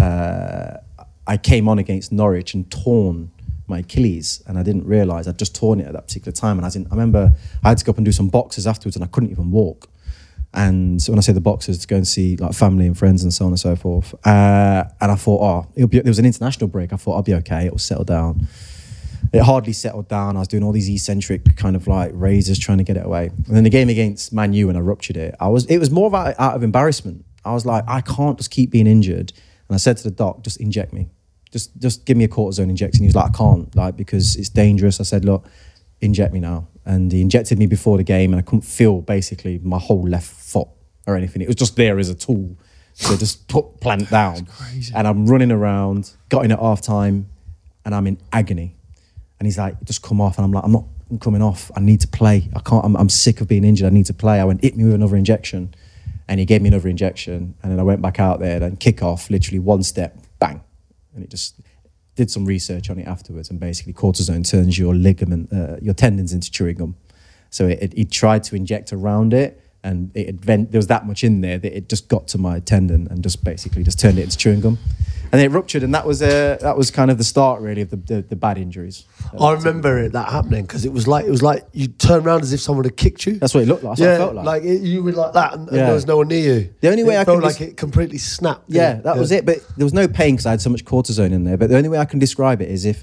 I came on against Norwich and torn my Achilles, and I didn't realise I'd just torn it at that particular time. And I remember I had to go up and do some boxes afterwards, and I couldn't even walk. And so when I say the boxes, to go and see like family and friends and so on and so forth. And I thought, there was an international break. I thought I'll be okay. It will settle down. It hardly settled down. I was doing all these eccentric kind of like raises trying to get it away. And then the game against Man U, when I ruptured it, it was more out of embarrassment. I was like, I can't just keep being injured. And I said to the doc, just inject me. Just give me a cortisone injection. He was like, I can't, like, because it's dangerous. I said, look, inject me now. And he injected me before the game, and I couldn't feel basically my whole left foot or anything. It was just there as a tool to just plant down. And I'm running around, got in at half time, and I'm in agony. And he's like, just come off. And I'm like, I'm not coming off. I need to play. I can't. I'm sick of being injured. I need to play. I went, hit me with another injection. And he gave me another injection. And then I went back out there and kick off, literally one step, bang. And it just did some research on it afterwards, and basically cortisone turns your ligament, your tendons into chewing gum. So he tried to inject around it, and there was that much in there that it just got to my tendon and just basically just turned it into chewing gum. And it ruptured, and that was kind of the start really of the bad injuries. I remember that happening, because it was like you turned around as if someone had kicked you. That's what it looked like. That's what it felt like. You were like that, and there was no one near you. The only way I felt like it completely snapped. Yeah, that was it. But there was no pain because I had so much cortisone in there. But the only way I can describe it is if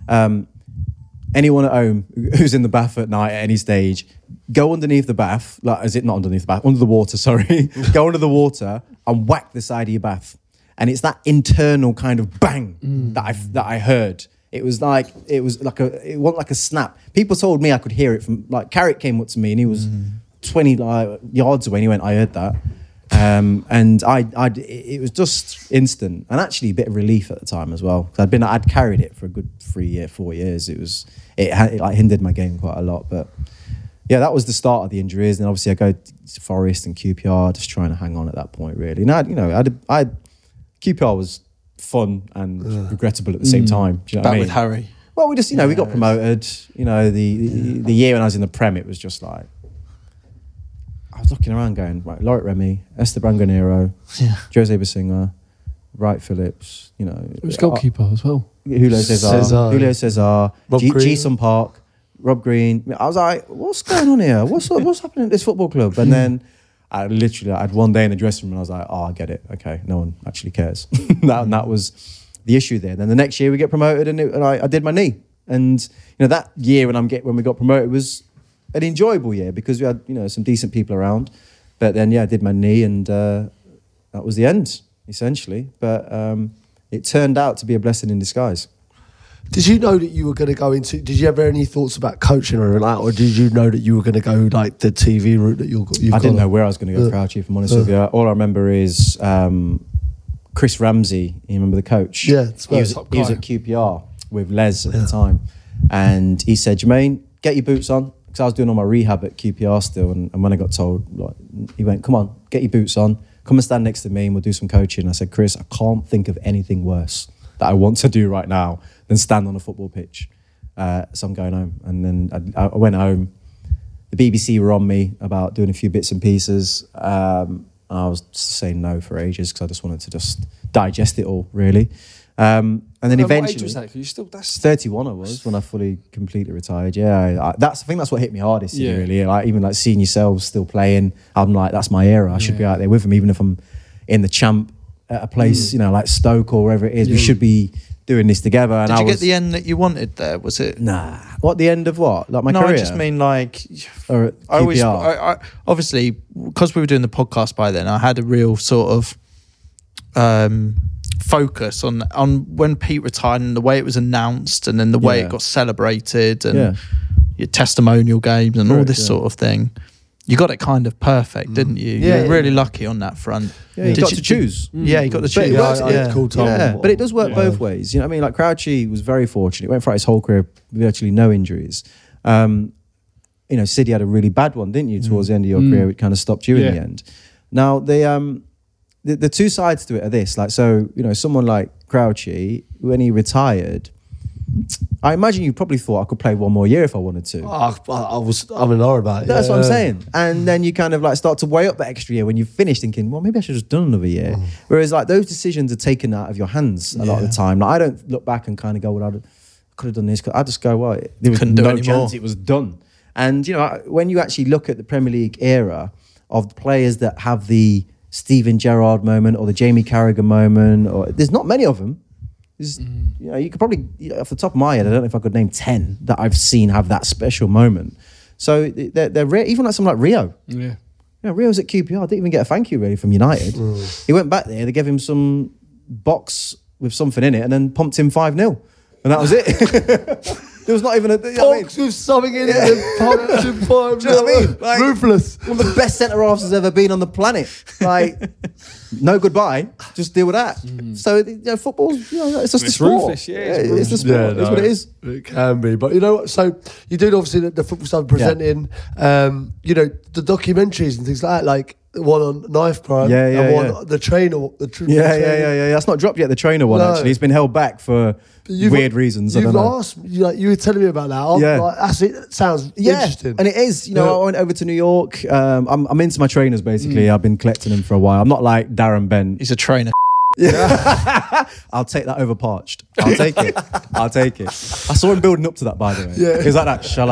anyone at home who's in the bath at night at any stage, go underneath the bath. Like, is it not underneath the bath? Under the water, sorry. Go under the water and whack the side of your bath. And it's that internal kind of bang that I heard. It wasn't like a snap. People told me I could hear it from, like, Carrick came up to me and he was 20 yards away and he went, I heard that. And it was just instant, and actually a bit of relief at the time as well. I'd carried it for a good 4 years. It like hindered my game quite a lot, but yeah, that was the start of the injuries. And obviously I go to Forest and QPR, just trying to hang on at that point really. And QPR was fun and regrettable at the same time. Do you know what I mean? With Harry. Well, we just, we got promoted. The year when I was in the Prem, it was just like, I was looking around going, right, Loic Remy, Esteban Granero, Jose Basinga, Wright Phillips, It was goalkeeper as well. Julio Cesar, Jason Park, Rob Green. I was like, what's going on here? What's happening at this football club? And then I had one day in the dressing room and I was like, oh, I get it. Okay, no one actually cares. that was the issue there. Then the next year we get promoted and I did my knee. And that year when we got promoted was an enjoyable year because we had some decent people around. But then I did my knee and that was the end essentially. But it turned out to be a blessing in disguise. Did you know that you were going to go into? Did you have any thoughts about coaching or that, or did you know that you were going to go like the TV route that you've I didn't know where I was going to go, Crouchy, if I'm honest with you. All I remember is Chris Ramsey. You remember the coach? Yeah, he was at QPR with Les at the time, and he said, "Jermaine, get your boots on," because I was doing all my rehab at QPR still. And when I got told, he went, "Come on, get your boots on, come and stand next to me, and we'll do some coaching." I said, "Chris, I can't think of anything worse that I want to do right now than stand on a football pitch." So I'm going home. And then I went home. The BBC were on me about doing a few bits and pieces. And I was saying no for ages because I just wanted to just digest it all, really. And then eventually... What age was that? You still, that's 31 I was when I fully, completely retired. Yeah, I think that's what hit me hardest, really. Like, even like seeing yourselves still playing, I'm like, that's my era. I should be out there with them, even if I'm in the champ at a place, like Stoke or wherever it is. We should be doing this together. And Did you get the end that you wanted there? Was it? Nah. What, the end of what? Like my No, career? I just mean like, Or at I always, QPR? I obviously, because we were doing the podcast by then, I had a real sort of focus on when Pete retired and the way it was announced, and then the way Yeah. it got celebrated, and Yeah. your testimonial games and all Correct, this yeah. sort of thing. You got it kind of perfect, didn't you? Yeah, you were yeah. really lucky on that front. Yeah, you Did got to choose. Yeah, you got to But choose. it works- I cool time. Yeah, but it does work both ways. You know what I mean? Like Crouchy was very fortunate. Went throughout his whole career, virtually no injuries. You know, City had a really bad one, didn't you? Towards the end of your career, it kind of stopped you in the end. Now, the two sides to it are this. Like, so, you know, someone like Crouchy, when he retired, I imagine you probably thought I could play one more year if I wanted to. I'm in awe about it. That's what I'm saying. And then you kind of like start to weigh up the extra year when you've finished, thinking, well, maybe I should have just done another year. Whereas like those decisions are taken out of your hands a lot of the time. Like, I don't look back and kind of go, well, I could have done this. I just go, well, there was Couldn't do no it anymore. chance it was done. And, you know, when you actually look at the Premier League era of the players that have the Steven Gerrard moment or the Jamie Carragher moment, or there's not many of them. You know, you could probably, off the top of my head, I don't know if I could name 10 that I've seen have that special moment. So they're rare, even like someone like Rio. Yeah. You know, Rio's at QPR, didn't even get a thank you really from United. He went back there, they gave him some box with something in it and then pumped him 5-0. And that was it. There was not even a... You know what I mean? Box with something in it and pumped in 5. Do you know what I mean? Like, ruthless. One of the best centre-halves has ever been on the planet. Like, no goodbye, just deal with that. So, you know, football's, you know, it's just a It's sport. ruthless, yeah, it's It's the sport. It's what it is. It can be. But you know what? So you do obviously the football stuff presenting, you know, the documentaries and things like that, like one on Knife Prime and one on the trainer. Yeah. That's not dropped yet, the trainer one, No. actually. It's been held back for weird reasons. I You've don't know. asked, you were telling me about that. I'm Yeah. like, it sounds interesting. And it is. You know, Yeah. I went over to New York. I'm into my trainers, basically. I've been collecting them for a while. I'm not like Darren Bent. He's a trainer. I'll take that over Parched. I'll take it. I saw him building up to that, by the way. Yeah. He was like that, shall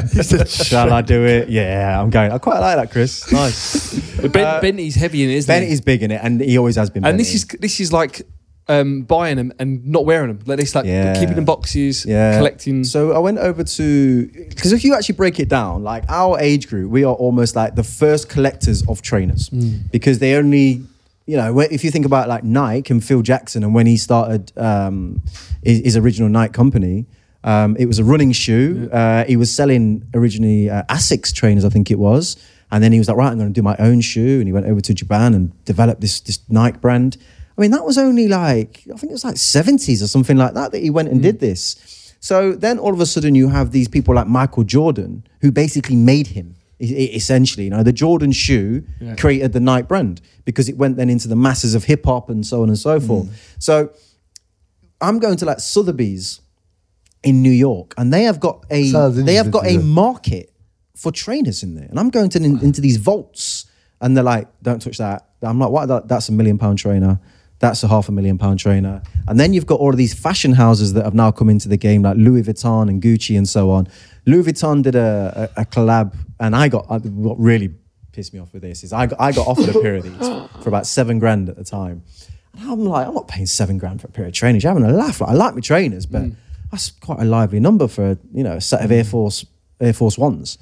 I do it? Yeah, I'm going. I quite like that, Chris. Nice. But Bentley's heavy in it, isn't Ben he? is big in it, and he always has been. And Benny. this is like buying them and not wearing them. Like this, like keeping in boxes, collecting. So I went over to, because if you actually break it down, like our age group, we are almost like the first collectors of trainers because they only, you know, if you think about like Nike and Phil Jackson and when he started his original Nike company, it was a running shoe. He was selling originally Asics trainers, I think it was. And then he was like, right, I'm going to do my own shoe. And he went over to Japan and developed this Nike brand. I mean, that was only like, I think it was like 70s or something like that he went and did this. So then all of a sudden you have these people like Michael Jordan who basically made him, essentially. You know, the Jordan shoe created the Nike brand because it went then into the masses of hip hop and so on and so forth. So I'm going to like Sotheby's in New York and they have got a market for trainers in there. And I'm going into these vaults and they're like, don't touch that. I'm like, what? That's $1 million trainer. That's a $500,000 trainer. And then you've got all of these fashion houses that have now come into the game, like Louis Vuitton and Gucci and so on. Louis Vuitton did a collab, and what really pissed me off with this is I got offered a pair of these for about $7,000 at the time. And I'm like, I'm not paying $7,000 for a pair of trainers. You're having a laugh. Like, I like my trainers, but that's quite a lively number for a set of Air Force Ones.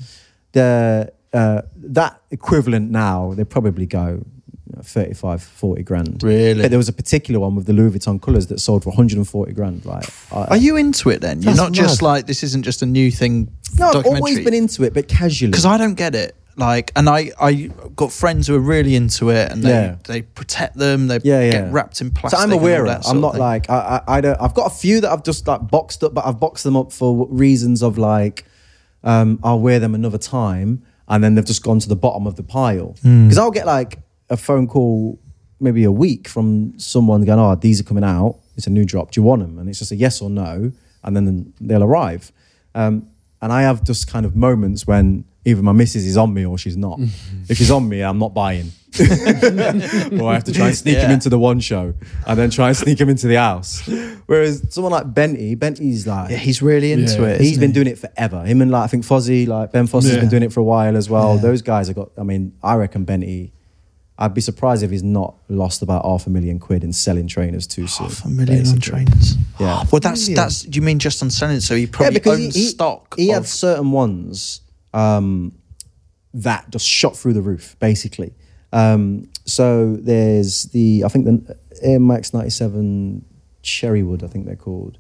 That equivalent now, they probably go 35, 40 grand. Really? But there was a particular one with the Louis Vuitton colours that sold for 140 grand. Like, Are you into it then? You're That's not just mad. like, this isn't just a new thing. no, I've documentary. always been into it, but casually. Because I don't get it. Like, and I got friends who are really into it, and they protect them. They get wrapped in plastic. So I'm and all aware of that it. sort I'm of not thing. like I don't. I've got a few that I've just like boxed up, but I've boxed them up for reasons of like I'll wear them another time, and then they've just gone to the bottom of the pile. Because I'll get like a phone call maybe a week from someone going, "Oh, these are coming out. It's a new drop. Do you want them?" And it's just a yes or no, and then they'll arrive. And I have just kind of moments when either my missus is on me or she's not. If she's on me, I'm not buying. Or I have to try and sneak him into the one show and then try and sneak him into the house. Whereas someone like Benty's like... Yeah, he's really into it. He's been doing it forever. Him and like, I think Fozzie, like Ben Foster's been doing it for a while as well. Those guys have got, I mean, I reckon Benty I'd be surprised if he's not lost about £500,000 in selling trainers too soon. £500,000 on trainers. Yeah. Well, that's. Do you mean just on selling? So he probably owns stock. He had certain ones that just shot through the roof, basically. So there's I think the Air Max 97 Cherrywood, I think they're called,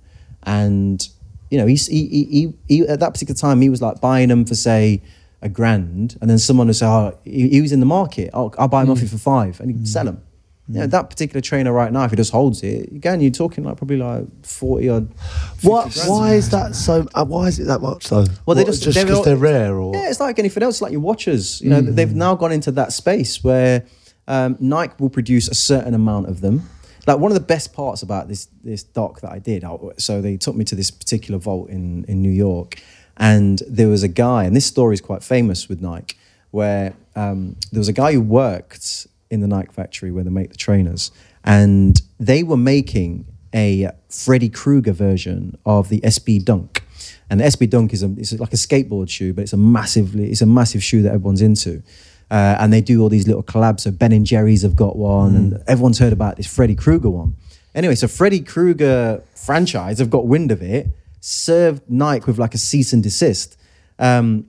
and you know, he at that particular time he was like buying them for say £1,000, and then someone would say, oh, he was in the market. Oh, I'll buy him off you for £5,000, and he'd sell them. You know, that particular trainer right now, if he just holds it, again, you're talking like probably like 40 or 50 grand. Why is that so? Why is it that much though? Well, just because they're rare, or yeah, it's like anything else. It's like your watches. You know, they've now gone into that space where Nike will produce a certain amount of them. Like one of the best parts about this doc that I did, so they took me to this particular vault in New York, and there was a guy, and this story is quite famous with Nike, where there was a guy who worked in the Nike factory where they make the trainers, and they were making a Freddy Krueger version of the SB Dunk. And the SB Dunk is like a skateboard shoe, but it's a massive shoe that everyone's into. And they do all these little collabs. So Ben and Jerry's have got one, and everyone's heard about this Freddy Krueger one. Anyway, so Freddy Krueger franchise have got wind of it, served Nike with like a cease and desist. The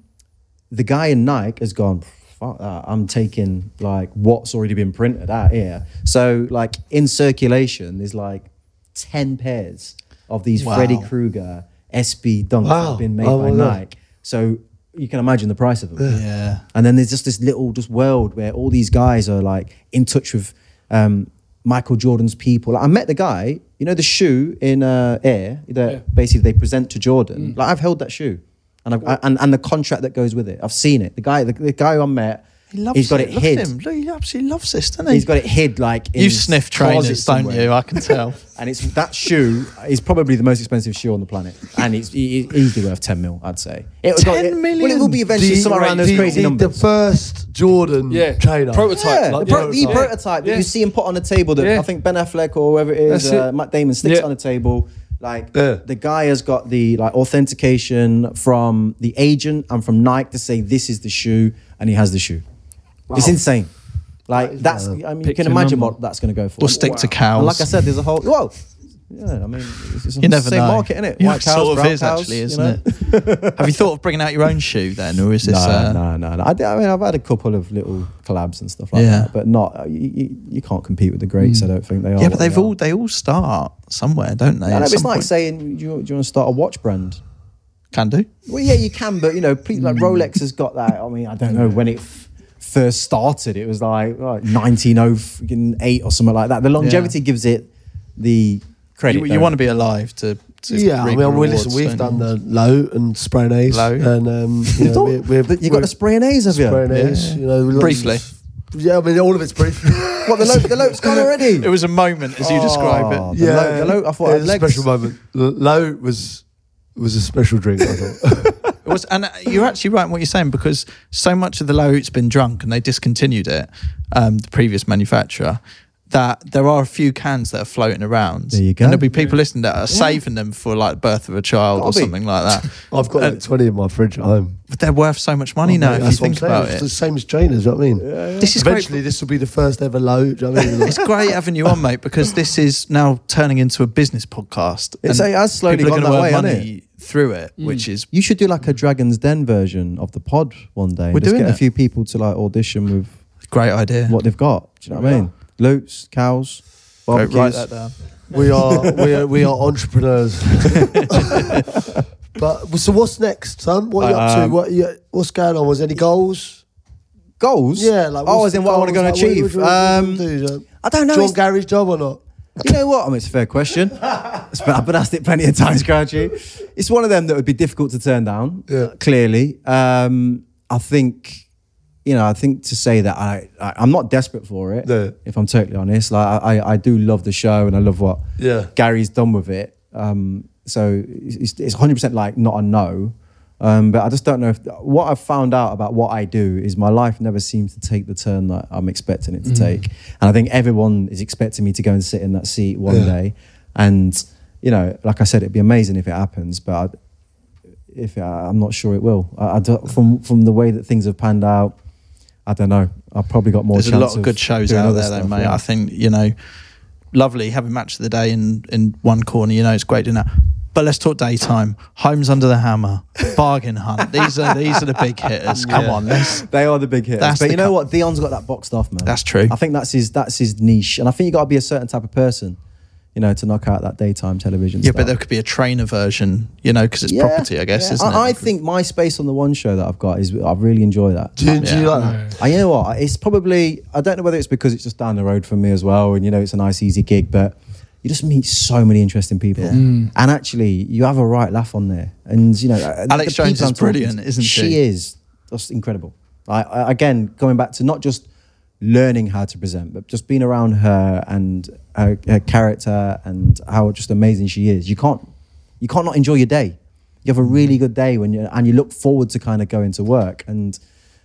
guy in Nike has gone, fuck that, I'm taking like what's already been printed out here. So like in circulation, there's like 10 pairs of these Freddy Krueger SB Dunks that have been made by Nike. So you can imagine the price of them. Yeah. And then there's just this little world where all these guys are like in touch with Michael Jordan's people. Like, I met the guy, you know, the shoe in Air that basically they present to Jordan. Like I've held that shoe. And the contract that goes with it. I've seen it. The guy I met, he's got it hid. Look at him. Look, he absolutely loves this, doesn't he? He's got it hid like in You his sniff closet trainers, don't somewhere. you? I can tell. And it's that shoe is probably the most expensive shoe on the planet, and it's easily worth 10 mil, I'd say. 10 million? Well, it will be eventually somewhere around those crazy numbers. The first Jordan trainer. Prototype. Yeah, Like, the prototype that you see him put on the table that I think Ben Affleck or whoever it is, Matt Damon sticks on the table. Like the guy has got the like authentication from the agent and from Nike to say this is the shoe, and he has the shoe. Wow. It's insane. Like that's, I mean, you can imagine what that's going to go for. Or stick to cows. And like I said, there's a whole. Whoa. Yeah, I mean, it's You never the same know. market, isn't it? Yeah, White cows, sort of brown is cows, actually, you isn't know? it? Have you thought of bringing out your own shoe then, or is this? No. I mean, I've had a couple of little collabs and stuff like that, but not. You can't compete with the greats. I don't think they are. Yeah, but they all start somewhere, don't they? I know, it's like saying, do you want to start a watch brand? Can do. Well, yeah, you can, but you know, like Rolex has got that. I mean, I don't know when it first started. It was like 1908 or something like that. The longevity gives it the credit. You want to be alive to yeah, I mean, listen, we've done the low and spray and A's, and you know, you got the spray and A's, have you? Spray and A's, you know, briefly. Yeah, I mean, all of it's brief. What, the loat's gone already? It was a moment, as you describe it. The loat, I thought it was a special moment. Low was a special drink, I thought. It was, and you're actually right in what you're saying, because so much of the loat's been drunk and they discontinued it, the previous manufacturer, that there are a few cans that are floating around. There you go. And there'll be people listening that are saving them for like birth of a child or something like that. I've got like 20 in my fridge at home. But they're worth so much money now, if you think about It's it. the same as trainers, you know what I mean? This is Eventually, this will be the first ever low. Do you know what I mean? It's great having you on, mate, because this is now turning into a business podcast. It has slowly people are gone gonna that way, earn hasn't money through it, which is You should do like a Dragon's Den version of the pod one day. We're Just doing get a it. few people to like audition with a great idea. what they've got. Do you know what I mean? Loats, cows, Write barbecues. that down. We are entrepreneurs. But so what's next, son? What are you up to? What's going on? Was any goals? Goals? Yeah, like oh, what's as in the what I want to go and goals? Like, achieve. what do you do? I don't know. Do you It's- want Gary's job or not? You know what? I mean, it's a fair question. I've been asked it plenty of times, Grouchy. It's one of them that would be difficult to turn down, clearly. I think, to say that I'm not desperate for it, if I'm totally honest. Like I do love the show and I love what Gary's done with it. So it's 100% like not a no. But I just don't know what I've found out about what I do is my life never seems to take the turn that I'm expecting it to take. And I think everyone is expecting me to go and sit in that seat one day. And, like I said, it'd be amazing if it happens, but I'm not sure it will. From the way that things have panned out, I don't know. I've probably got more. There's chance a lot of good shows doing out other there, though, stuff, mate. yeah. I think, lovely having match of the day in one corner. It's great doing that. But let's talk daytime. Homes Under the Hammer, Bargain Hunt. These are the big hitters. Come on, they are the big hitters. But you know what? Dion's got that boxed off, man. That's true. I think that's his niche, and I think you got to be a certain type of person, to knock out that daytime television. Yeah, stuff. but there could be a trainer version, because it's property, I guess, isn't it? I think my space on the one show that I've got I really enjoy that. Do you like that? You know what? It's probably, I don't know whether it's because it's just down the road from me as well, and it's a nice easy gig, but you just meet so many interesting people, and actually you have a right laugh on there. And Alex Jones is brilliant, isn't she? She is just incredible. I again, going back to not just learning how to present, but just being around her and her character and how just amazing she is. You can't not enjoy your day. You have a really good day and you look forward to kind of going to work. And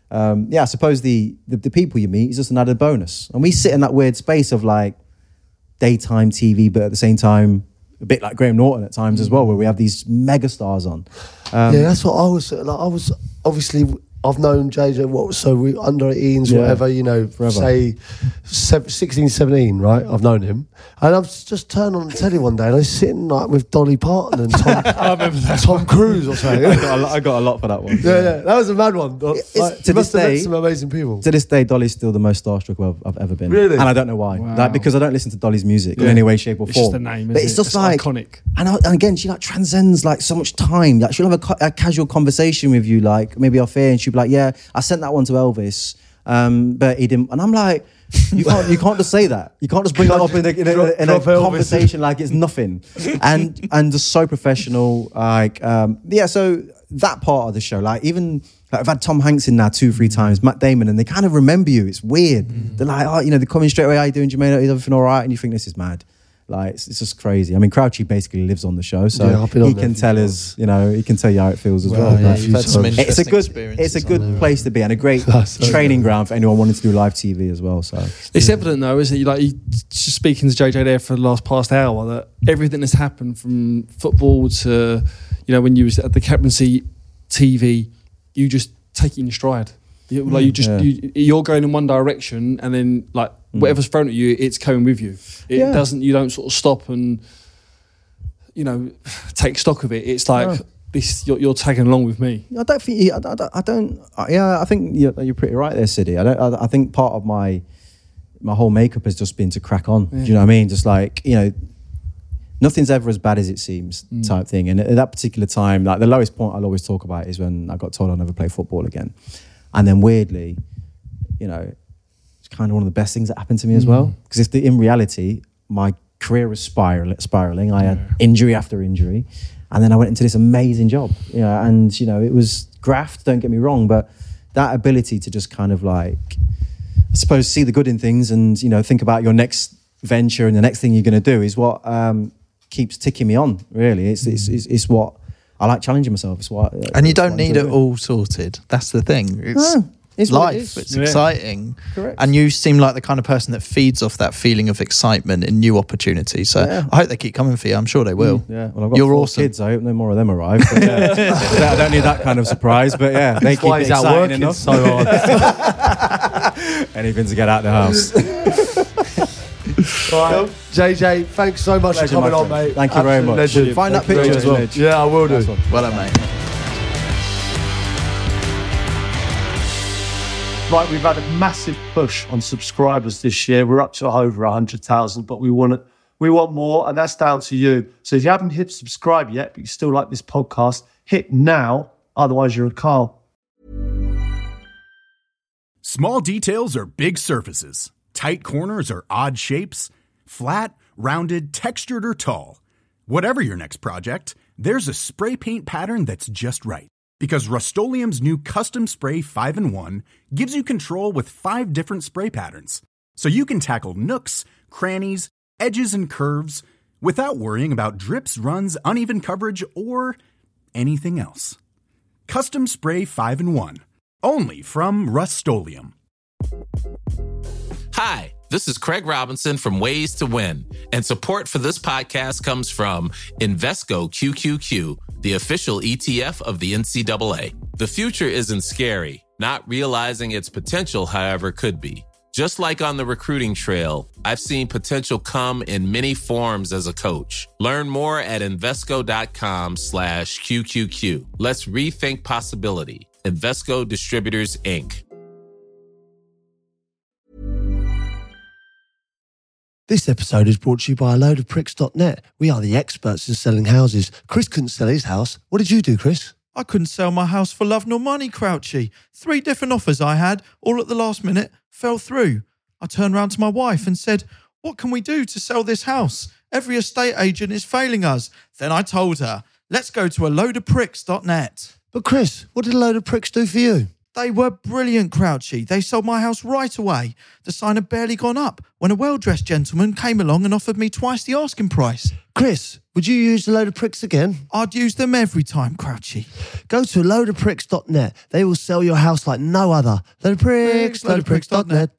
I suppose the people you meet is just an added bonus. And we sit in that weird space of like daytime TV, but at the same time, a bit like Graham Norton at times as well, where we have these mega stars on. That's what I was like. I was obviously, I've known JJ, so we under 18s, whatever, forever. say 16, 17, right? I've known him. And I've just turned on the telly one day and I was sitting like with Dolly Parton and Tom Cruise or something. I got a lot for that one. Yeah, that was a mad one. To must this have met day, some amazing people. To this day, Dolly's still the most starstruck I've ever been. Really? And I don't know why. Wow. Like, because I don't listen to Dolly's music in any way, shape or form. It's just the name, but isn't it's it? just It's like iconic. And again, she like transcends like so much time. Like she'll have a casual conversation with you, like maybe off air, and she'll be like, "Yeah, I sent that one to Elvis, but he didn't." And I'm like, you can't just say that. You can't just bring that up in a conversation like it's nothing. And just so professional. Like so that part of the show, like even. Like I've had Tom Hanks in now 2-3 times, Matt Damon, and they kind of remember you. It's weird. They're like, they're coming straight away. How you doing, Jermaine? Is everything all right? And you think this is mad. Like it's just crazy. I mean, Crouchy basically lives on the show, so he can tell us, he can tell you how it feels as well. Yeah, you've had some it's a good place to be and a great training ground for anyone wanting to do live TV as well. So it's evident though, isn't it? Like you just speaking to JJ there for the past hour, that everything that's happened from football to, when you was at the captaincy TV, you just take it in your stride. You're going in one direction, and then like whatever's thrown at you, it's coming with you. It doesn't. You don't sort of stop and take stock of it. It's like this. You're tagging along with me. I don't think. I don't. I think you're pretty right there, Siddy. I think part of my whole makeup has just been to crack on. Do you know what I mean? Just like nothing's ever as bad as it seems, type thing. And at that particular time, like the lowest point I'll always talk about is when I got told I'll never play football again. And then weirdly, it's kind of one of the best things that happened to me as well. Because in reality, my career was spiraling. I had injury after injury. And then I went into this amazing job. And it was graft, don't get me wrong, but that ability to just kind of like, I suppose, see the good in things and, think about your next venture and the next thing you're going to do is what keeps ticking me on, really. It's what I like, challenging myself. It's what, and you don't need it all sorted. That's the thing. It's life. It's exciting. Correct. And you seem like the kind of person that feeds off that feeling of excitement in new opportunities. So I hope they keep coming for you. I'm sure they will. Yeah. Well, I've got 4 kids. I hope no more of them arrive. But, I don't need that kind of surprise. But they keep it exciting enough. So hard. Anything to get out the house. Right. JJ, thanks so much for coming on, mate. Thank you very much. Legend. Find that picture as well. Yeah, I will do. Well done, mate. Right, we've had a massive push on subscribers this year. We're up to over 100,000, but we want more, and that's down to you. So if you haven't hit subscribe yet, but you still like this podcast, hit now. Otherwise, you're a Carl. Small details are big surfaces. Tight corners are odd shapes. Flat, rounded, textured, or tall. Whatever your next project, there's a spray paint pattern that's just right. Because Rust-Oleum's new Custom Spray 5-in-1 gives you control with 5 different spray patterns. So you can tackle nooks, crannies, edges, and curves without worrying about drips, runs, uneven coverage, or anything else. Custom Spray 5-in-1. Only from Rust-Oleum. Hi, this is Craig Robinson from Ways to Win, and support for this podcast comes from Invesco QQQ, the official ETF of the NCAA. The future isn't scary. not realizing its potential, however, could be. Just like on the recruiting trail, I've seen potential come in many forms as a coach. Learn more at Invesco.com/QQQ. Let's rethink possibility. Invesco Distributors, Inc. This episode is brought to you by AloadOfPricks.net. We are the experts in selling houses. Chris couldn't sell his house. What did you do, Chris? I couldn't sell my house for love nor money, Crouchy. 3 different offers I had, all at the last minute, fell through. I turned round to my wife and said, what can we do to sell this house? Every estate agent is failing us. Then I told her, let's go to AloadOfPricks.net. But Chris, what did A Load of Pricks do for you? They were brilliant, Crouchy. They sold my house right away. The sign had barely gone up when a well-dressed gentleman came along and offered me twice the asking price. Chris, would you use A Load of Pricks again? I'd use them every time, Crouchy. Go to AloadOfPricks.net. They will sell your house like no other. Load of Pricks, AloadOfPricks.net.